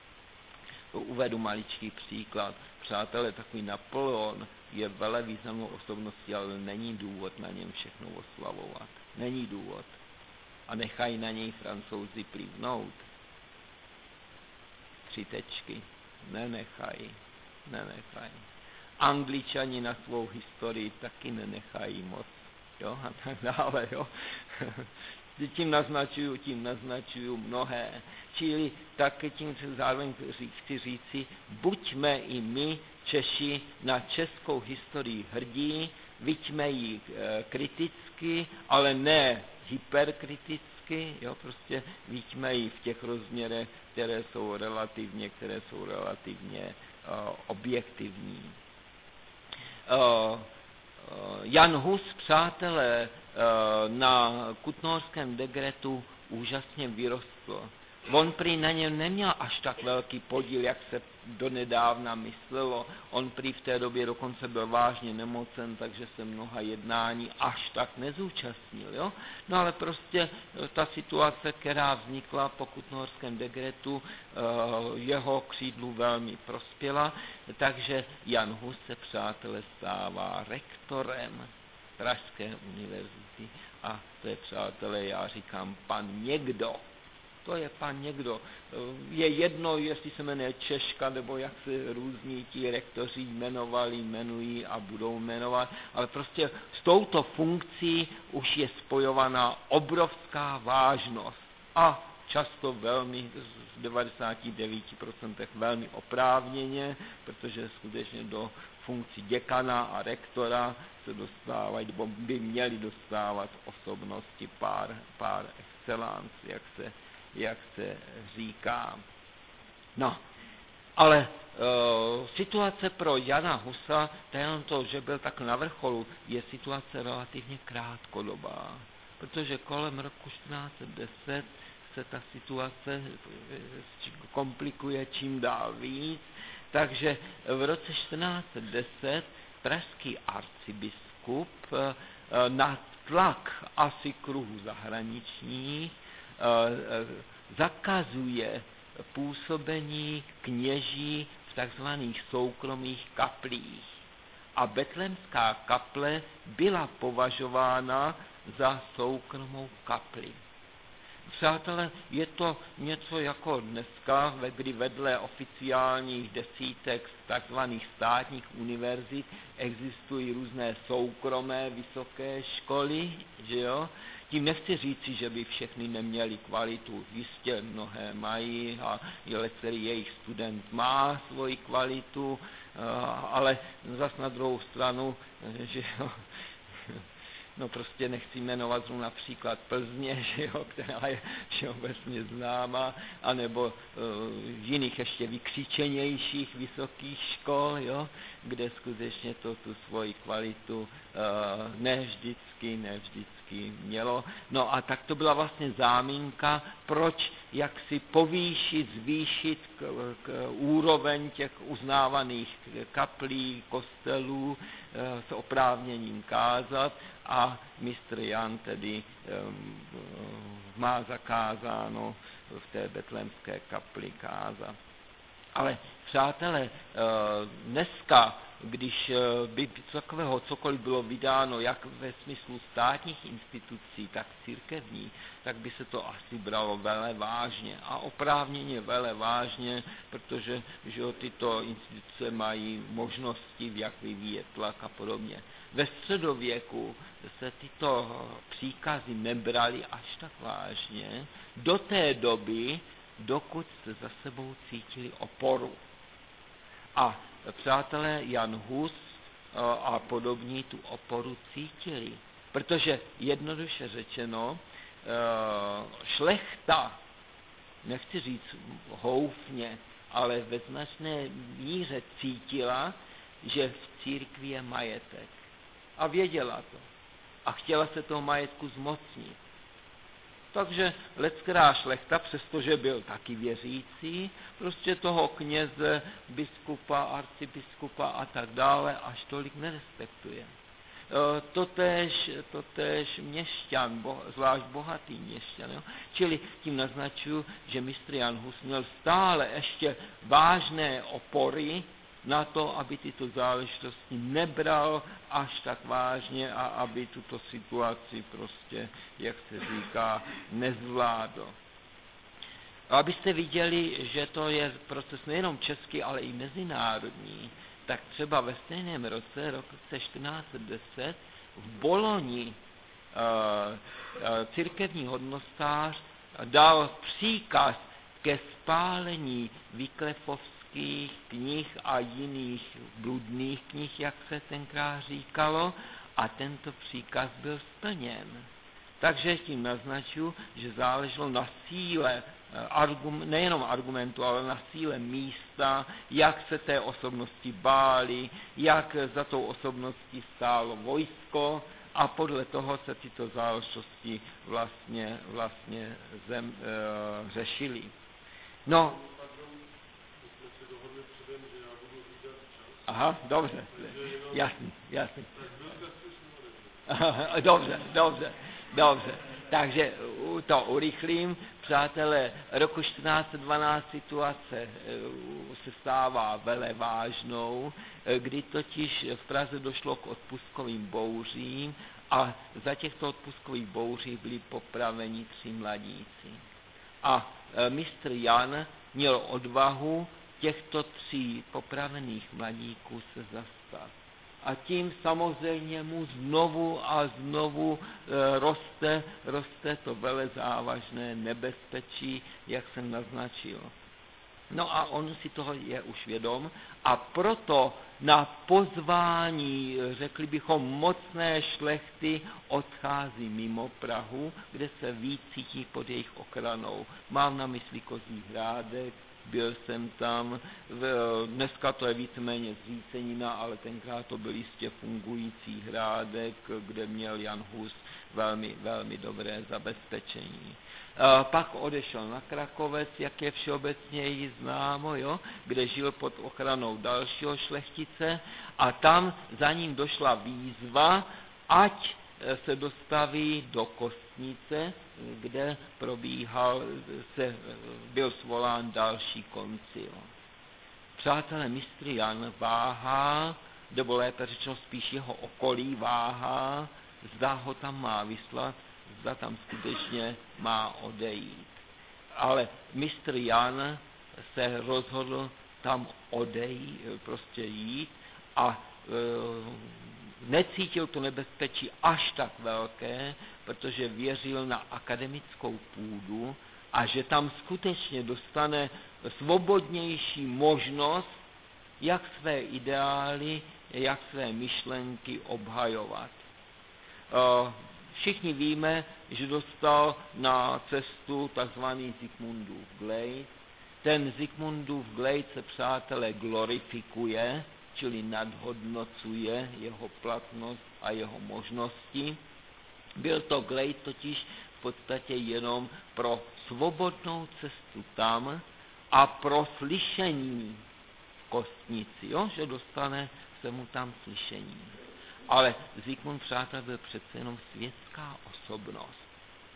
Uvedu maličký příklad. Přátelé, takový Napoleon je velevýznamnou osobností, ale není důvod na něm všechno oslavovat. Není důvod. A nechají na něj Francouzi plivnout. Tři tečky. Nenechají. Nenechají. Angličani na svou historii taky nenechají moc. Jo? A tak dále, jo. Tím naznačuju, tím naznačuju mnohé. Čili tak tím se zároveň chci říci, buďme i my, Češi, na českou historii hrdí, viďme ji e, kriticky, ale ne hyperkriticky, jo, prostě viďme ji v těch rozměrech, které jsou relativně, které jsou relativně e, objektivní. E, Jan Hus, přátelé, na Kutnohorském dekretu úžasně vyrostl. On prý na něm neměl až tak velký podíl, jak se donedávna myslelo. On prý v té době dokonce byl vážně nemocen, takže se mnoha jednání až tak nezúčastnil. Jo? No ale prostě ta situace, která vznikla po Kutnohorském dekretu, jeho křídlu velmi prospěla, takže Jan Hus se, přátelé, stává rektorem Pražské univerzity a to je, přátelé, já říkám, pan někdo. To je pan někdo. Je jedno, jestli se jmenuje Češka, nebo jak se různí ti rektoři jmenovali, jmenují a budou jmenovat, ale prostě s touto funkcí už je spojovaná obrovská vážnost a často velmi, z devadesát devět procent velmi oprávněně, protože skutečně do funkcí děkana a rektora se dostávají, nebo by měli dostávat osobnosti par, par excellence, jak se jak se říká. No, ale e, situace pro Jana Husa, to jenom to, že byl tak na vrcholu, je situace relativně krátkodobá, protože kolem roku čtrnáct set deset se ta situace komplikuje čím dál víc, takže v roce čtrnáct set deset pražský arcibiskup e, na tlak asi kruhu zahraničních zakazuje působení kněží v takzvaných soukromých kaplích. A betlémská kaple byla považována za soukromou kapli. Přátelé, je to něco jako dneska, kdy vedle oficiálních desítek takzvaných státních univerzit existují různé soukromé vysoké školy, že jo? Tím nechci říci, že by všechny neměly kvalitu. Jistě mnohé mají a celý jejich student má svoji kvalitu, ale zas na druhou stranu, že jo, no prostě nechci jmenovat zrovna například Plzně, že jo, která je všeobecně známa, anebo uh, jiných ještě vykřičenějších vysokých škol, jo, kde skutečně to tu svoji kvalitu uh, ne vždycky, ne vždycky mělo. No a tak to byla vlastně záminka, proč jak si povýšit, zvýšit k, k úroveň těch uznávaných kaplí, kostelů uh, s oprávněním kázat, a mistr Jan tedy um, má zakázáno v té betlémské kapli kázat. Ale přátelé, dneska, když by takového cokoliv bylo vydáno, jak ve smyslu státních institucí, tak církevní, tak by se to asi bralo vele vážně. A oprávněně vele vážně, protože že tyto instituce mají možnosti, jak vyvíjet tlak a podobně. Ve středověku se tyto příkazy nebraly až tak vážně do té doby, dokud se za sebou cítili oporu. A přátelé, Jan Hus a podobní tu oporu cítili, protože jednoduše řečeno, šlechta, nechci říct houfně, ale ve značné míře cítila, že v církvi je majetek. A věděla to. A chtěla se toho majetku zmocnit. Takže leckrá šlechta, přestože byl taky věřící, prostě toho kněze, biskupa, arcibiskupa a tak dále až tolik nerespektuje. Totéž, totéž měšťan, bo, zvlášť bohatý měšťan. Jo? Čili tím naznačuju, že mistr Jan Hus měl stále ještě vážné opory na to, aby tyto záležitosti nebral až tak vážně a aby tuto situaci prostě, jak se říká, nezvládl. Abyste viděli, že to je proces nejenom český, ale i mezinárodní, tak třeba ve stejném roce, roce čtrnáct set deset, v Boloni církevní hodnostář dal příkaz ke spálení Wyclifovských knih a jiných bludných knih, jak se tenkrát říkalo, a tento příkaz byl splněn. Takže tím naznačuji, že záleželo na síle argum, nejenom argumentu, ale na síle místa, jak se té osobnosti báli, jak za tou osobností stálo vojsko a podle toho se tyto záležitosti vlastně, vlastně zem, e, řešily. No, aha, dobře, jasný, jasný. Dobře, dobře, dobře. Takže to urychlím. Přátelé, roku čtrnáct set dvanáct situace se stává velevážnou, kdy totiž v Praze došlo k odpustkovým bouřím a za těchto odpustkových bouří byli popraveni tři mladíci. A mistr Jan měl odvahu těchto tří popravených mladíků se zastat. A tím samozřejmě mu znovu a znovu e, roste, roste to velezávažné nebezpečí, jak jsem naznačil. No a on si toho je už vědom a proto na pozvání, řekli bychom, mocné šlechty odchází mimo Prahu, kde se víc cítí pod jejich ochranou. Mám na mysli Kozí Hrádek, byl jsem tam, dneska to je víceméně zřícenina, ale tenkrát to byl jistě fungující hrádek, kde měl Jan Hus velmi, velmi dobré zabezpečení. Pak odešel na Krakovec, jak je všeobecně známo, jo, kde žil pod ochranou dalšího šlechtice a tam za ním došla výzva, ať se dostaví do Kostnice, kde probíhal, se, byl svolán další koncil. Přátelé, mistr Jan váhá, nebo lépe řečeno spíš jeho okolí váhá, zda ho tam má vyslat, zda tam skutečně má odejít. Ale mistr Jan se rozhodl tam odejít, prostě jít a e, necítil to nebezpečí až tak velké, protože věřil na akademickou půdu a že tam skutečně dostane svobodnější možnost, jak své ideály, jak své myšlenky obhajovat. Všichni víme, že dostal na cestu takzvaný Zikmundův glejt. Ten Zikmundův glejt se, přátelé, glorifikuje, čili nadhodnocuje jeho platnost a jeho možnosti. Byl to glejt totiž v podstatě jenom pro svobodnou cestu tam a pro slyšení v Kostnici, jo? Že dostane se mu tam slyšení. Ale Zikmund, přátel, byl přece jenom světská osobnost.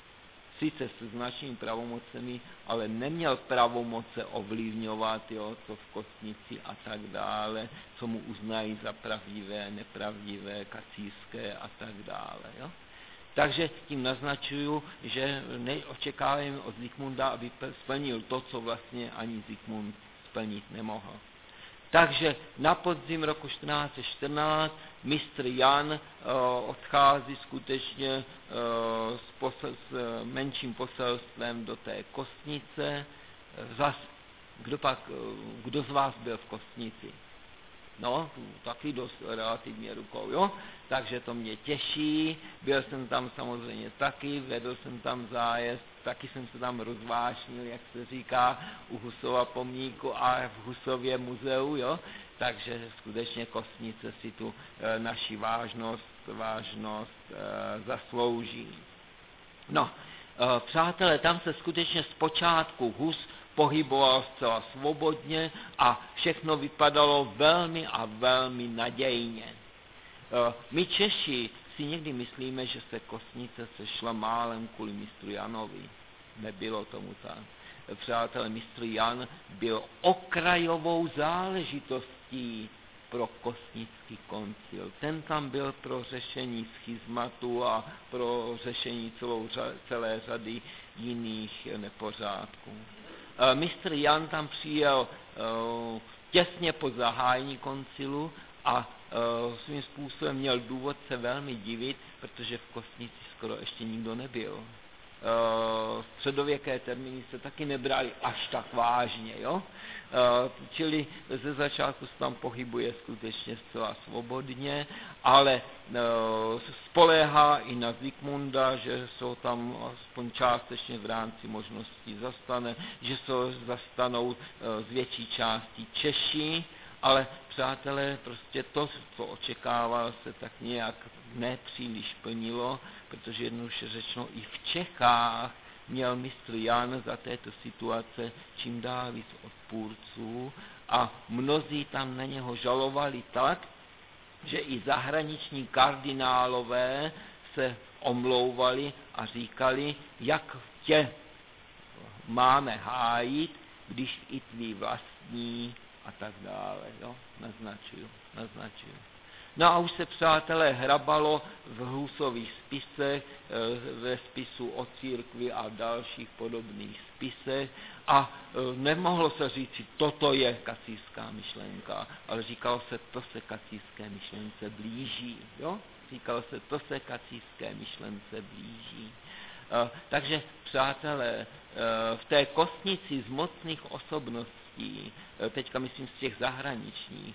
Sice se značnými pravomocemi, ale neměl pravomoce ovlivňovat, jo, co v Kostnici a tak dále, co mu uznají za pravdivé, nepravdivé, kacířské a tak dále. Jo. Takže tím naznačuju, že neočekáváme od Zikmunda, aby splnil to, co vlastně ani Zikmund splnit nemohl. Takže na podzim roku čtrnáct set čtrnáct mistr Jan e, odchází skutečně e, s, posel, s menším poselstvem do té Kostnice. Zas, kdo, pak, kdo z vás byl v Kostnici? No, taky dost relativně rukou, jo? Takže to mě těší. Byl jsem tam samozřejmě taky, vedl jsem tam zájezd, taky jsem se tam rozvášnil, jak se říká, u Husova pomníku a v Husově muzeu, jo? Takže skutečně Kostnice si tu e, naši vážnost, vážnost e, zaslouží. No, e, přátelé, tam se skutečně zpočátku Hus pohyboval zcela svobodně a všechno vypadalo velmi a velmi nadějně. My Češi si někdy myslíme, že se Kostnice sešla málem kvůli mistru Janovi. Nebylo tomu tak. Přátelé, mistr Jan byl okrajovou záležitostí pro Kostnický koncil. Ten tam byl pro řešení schizmatu a pro řešení celou, celé řady jiných nepořádků. Mistr Jan tam přijel uh, těsně po zahájení koncilu a uh, svým způsobem měl důvod se velmi divit, protože v Kostnici skoro ještě nikdo nebyl. středověké termíny se taky nebrali až tak vážně, jo? Čili ze začátku se tam pohybuje skutečně zcela svobodně, ale spoléhá i na Zikmunda, že se tam aspoň částečně v rámci možností zastane, že se zastanou z větší části Češi, ale přátelé, prostě to, co očekával, se tak nějak nepříliš plnilo, protože jednoduše řečeno i v Čechách měl mistr Jan za této situace čím dál víc odpůrců a mnozí tam na něho žalovali tak, že i zahraniční kardinálové se omlouvali a říkali, jak tě máme hájit, když i tvý vlastní a tak dále, jo, naznačuju, naznačuju. No a už se, přátelé, hrabalo v Husových spisech, ve spisu o církvi a dalších podobných spisech a nemohlo se říct, toto je kacířská myšlenka, ale říkalo se, to se kacířské myšlence blíží, jo? Říkalo se, to se kacířské myšlence blíží. Takže, přátelé, v té kostnici z mocných osobností, teďka myslím z těch zahraničních,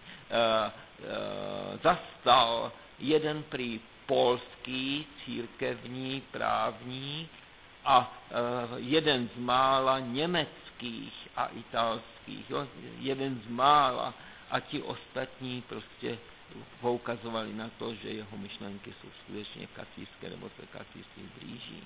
zastal jeden prý polský církevní právník a jeden z mála německých a italských, jo? jeden z mála a ti ostatní prostě poukazovali na to, že jeho myšlenky jsou skutečně kacířské nebo se kacířským blíží.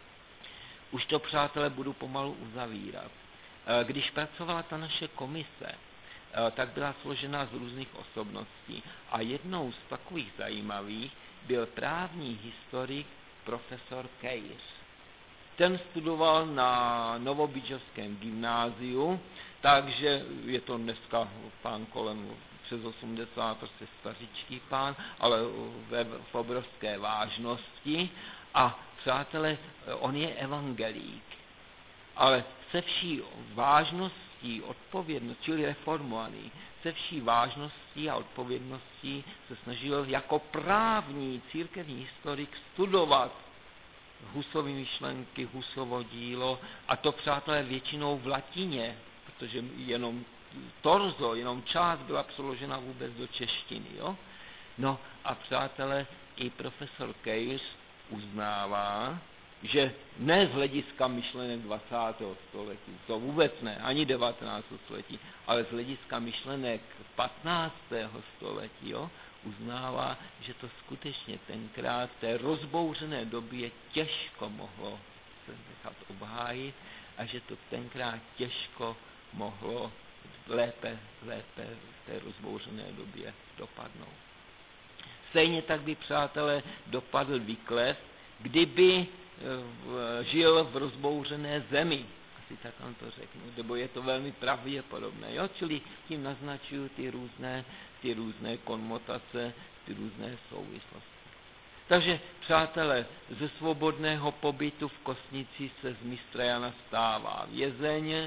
Už to, přátelé, budu pomalu uzavírat. Když pracovala ta naše komise, tak byla složena z různých osobností. A jednou z takových zajímavých byl právní historik profesor Kejř. Ten studoval na Novobydžovském gymnáziu, takže je to dneska pán kolem přes osmdesát, prostě stařičký pán, ale ve, v obrovské vážnosti. A přátelé, on je evangelík, ale se vší vážností, odpovědností, čili reformovaný, se vší vážností a odpovědností se snažil jako právní církevní historik studovat Husovy myšlenky, Husovo dílo, a to, přátelé, většinou v latině, protože jenom torzo, jenom část byla přeložena vůbec do češtiny, jo? No a, přátelé, i profesor Kejř uznává, že ne z hlediska myšlenek dvacátého století, to vůbec ne, ani devatenáctého století, ale z hlediska myšlenek patnáctého století, jo, uznává, že to skutečně tenkrát v té rozbouřené době těžko mohlo se nechat obhájit a že to tenkrát těžko mohlo lépe, lépe v té rozbouřené době dopadnout. Stejně tak by, přátelé, dopadl Wycliffe, kdyby žil v rozbouřené zemi. Asi tak vám to řeknu, nebo je to velmi pravděpodobné, jo? Čili tím naznačuju ty různé, ty různé konnotace, ty různé souvislosti. Takže, přátelé, ze svobodného pobytu v Kostnici se z mistra Jana stává vězeň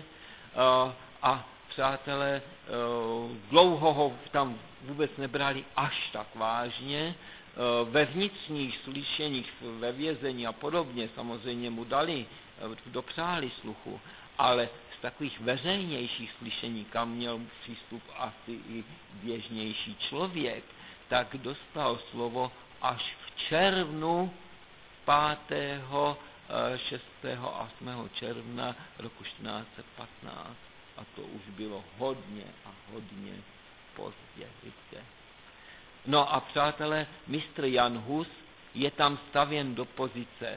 a, přátelé, dlouho ho tam vůbec nebrali až tak vážně. Ve vnitřních slyšeních ve vězení a podobně samozřejmě mu dali, dopřáli sluchu, ale z takových veřejnějších slyšení, kam měl přístup asi i běžnější člověk, tak dostal slovo až v červnu pátého, šestého a osmého června roku čtrnáct set patnáct. A to už bylo hodně a hodně pozdě, víte. No a, přátelé, mistr Jan Hus je tam stavěn do pozice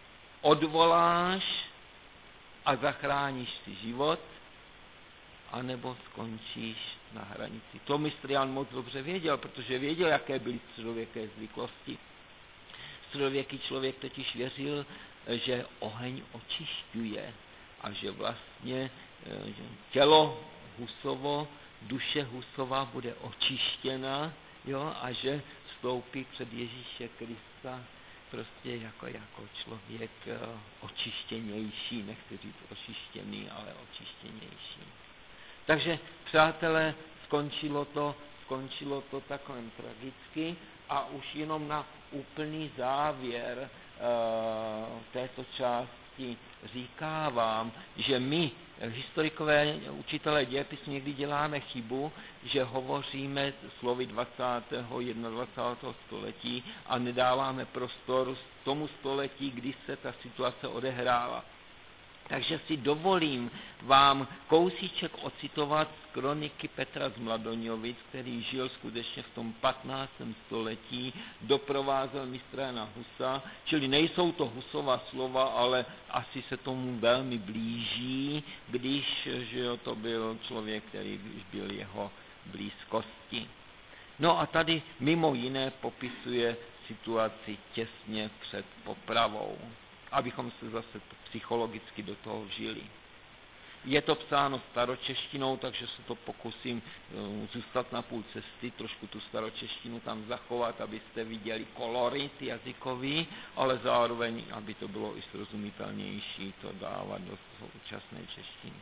odvoláš a zachráníš si život, anebo skončíš na hranici. To mistr Jan moc dobře věděl, protože věděl, jaké byly středověké zvyklosti. Středověký člověk totiž věřil, že oheň očišťuje a že vlastně že tělo Husovo, duše Husova bude očištěna, jo, a že vstoupí před Ježíše Krista prostě jako, jako člověk očištěnější, nechci říct očištěný, ale očištěnější. Takže, přátelé, skončilo to, skončilo to takovým tragicky a už jenom na úplný závěr uh, této části souvislosti říkávám, že my, historikové, učitelé dějepisu, někdy děláme chybu, že hovoříme slovy dvacátého dvacátého prvního století a nedáváme prostor tomu století, kdy se ta situace odehrála. Takže si dovolím vám kousíček ocitovat z kroniky Petra z Mladoňovic, který žil skutečně v tom patnáctém století, doprovázel mistra Jana Husa, čili nejsou to Husova slova, ale asi se tomu velmi blíží, když že jo, to byl člověk, který byl jeho blízkosti. No a tady mimo jiné popisuje situaci těsně před popravou, abychom se zase psychologicky do toho vžili. Je to psáno staročeštinou, takže se to pokusím zůstat na půl cesty, trošku tu staročeštinu tam zachovat, abyste viděli kolorit jazykový, ale zároveň, aby to bylo i srozumitelnější, to dávat do současné češtiny.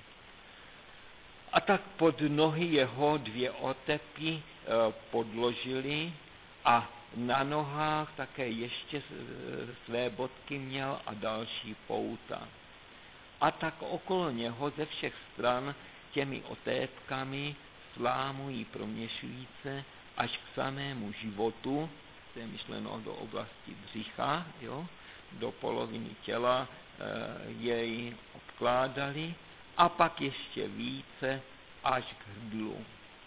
A tak pod nohy jeho dvě otepy podložili a na nohách také ještě své bodky měl a další pouta. A tak okolo něho ze všech stran těmi otépkami slámují proměšujíce až k samému životu, to je myšleno do oblasti břicha, jo, do poloviny těla e, jej obkládali a pak ještě více až k hrdlu.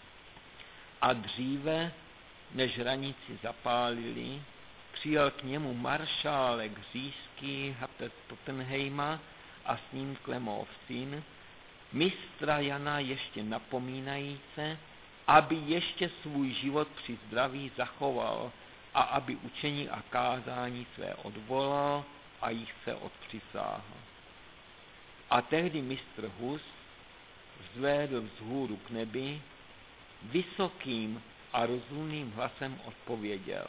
A dříve, než hranici zapálili, přijel k němu maršálek říšský Hapec Tottenheima a s ním Klemův syn, mistra Jana ještě napomínajíce, aby ještě svůj život při zdraví zachoval a aby učení a kázání své odvolal a jich se odpřisáhl. A tehdy mistr Hus vzhlédl vzhůru k nebi, vysokým a rozumným hlasem odpověděl: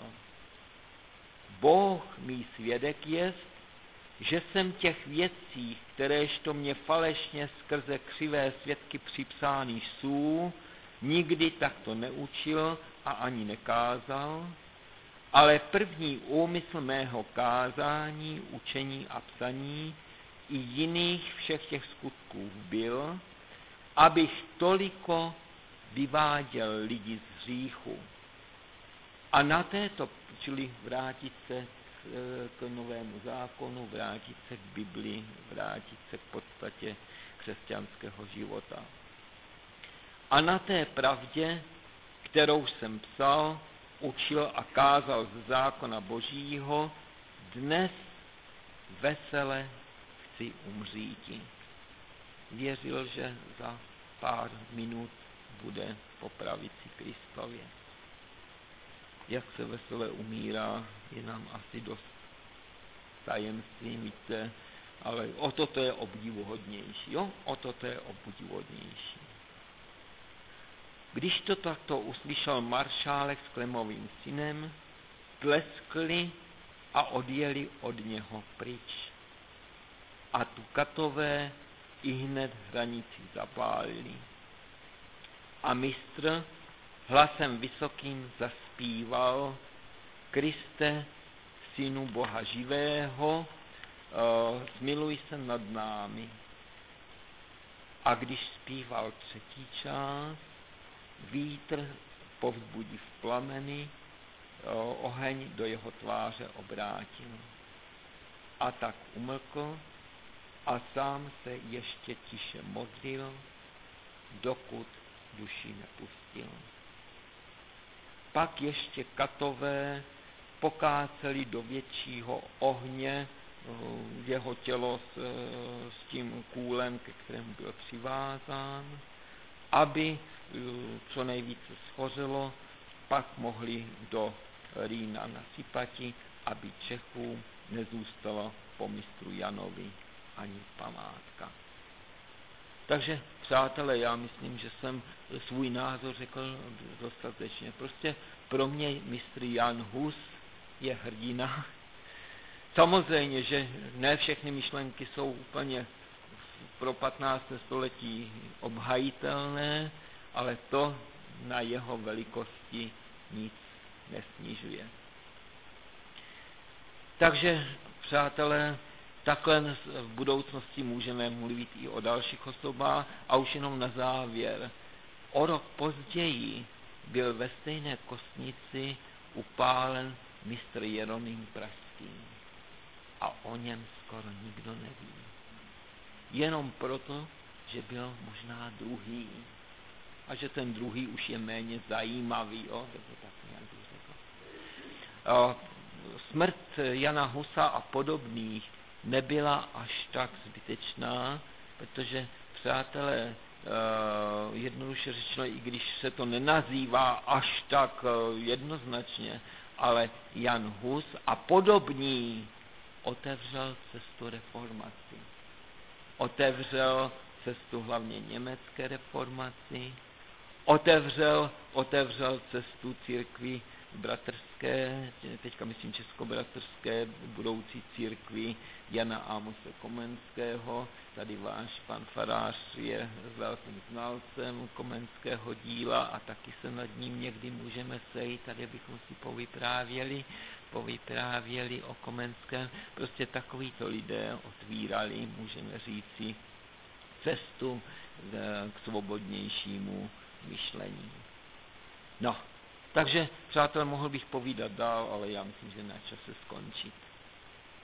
Bůh mý svědek jest, že jsem těch věcí, kteréžto mě falešně skrze křivé svědky připsány jsou, nikdy takto neučil a ani nekázal, ale první úmysl mého kázání, učení a psaní i jiných všech těch skutků byl, abych toliko vyváděl lidi z hříchu. A na této, čili vrátit se k novému zákonu, vrátit se k Biblii, vrátit se k podstatě křesťanského života. A na té pravdě, kterou jsem psal, učil a kázal z zákona Božího, dnes vesele chci umříti. Věřil, že za pár minut bude po pravici Kristově. Jak se vesele umírá, je nám asi dost tajemství, víte, ale o to to je obdivuhodnější, jo? O to to je obdivuhodnější. Když to takto uslyšel maršálek s Klemovým synem, tleskli a odjeli od něho pryč. A tu katové i hned hranici zapálili. A mistr hlasem vysokým zaspíval: Kriste, synu Boha živého, smiluj se nad námi. A když zpíval třetí část, vítr povzbudí v plameny, oheň do jeho tváře obrátil. A tak umlkl a sám se ještě tiše modlil, dokud duši nepustil. Pak ještě katové pokáceli do většího ohně jeho tělo s, s tím kůlem, ke kterému byl přivázán, aby co nejvíce schořelo, pak mohli do Rýna nasypati, aby Čechům nezůstalo po mistru Janovi ani památka. Takže, přátelé, já myslím, že jsem svůj názor řekl dostatečně. Prostě pro mě mistr Jan Hus je hrdina. Samozřejmě, že ne všechny myšlenky jsou úplně pro patnácté století obhajitelné, ale to na jeho velikosti nic nesnižuje. Takže, přátelé, takhle v budoucnosti můžeme mluvit i o dalších osobách. A už jenom na závěr. O rok později byl ve stejné kostnici upálen mistr Jeroným Pražský. A o něm skoro nikdo neví. Jenom proto, že byl možná druhý. A že ten druhý už je méně zajímavý. Jo? Tak nějak bych řekl. O, smrt Jana Husa a podobných nebyla až tak zbytečná, protože, přátelé, Uh, jednoduše řečeno, i když se to nenazývá až tak uh, jednoznačně, ale Jan Hus a podobní otevřel cestu reformaci. Otevřel cestu hlavně německé reformaci, otevřel, otevřel cestu církvi bratrské, teďka myslím českobratrské, budoucí církvi Jana Amose Komenského. Tady váš pan farář je velkým znalcem komenského díla a taky se nad ním někdy můžeme sejít, tady bychom si povyprávěli, povyprávěli o Komenském. Prostě takovýto lidé otvírali, můžeme říci, cestu k svobodnějšímu myšlení. No, takže, přátelé, mohl bych povídat dál, ale já myslím, že na čase skončit.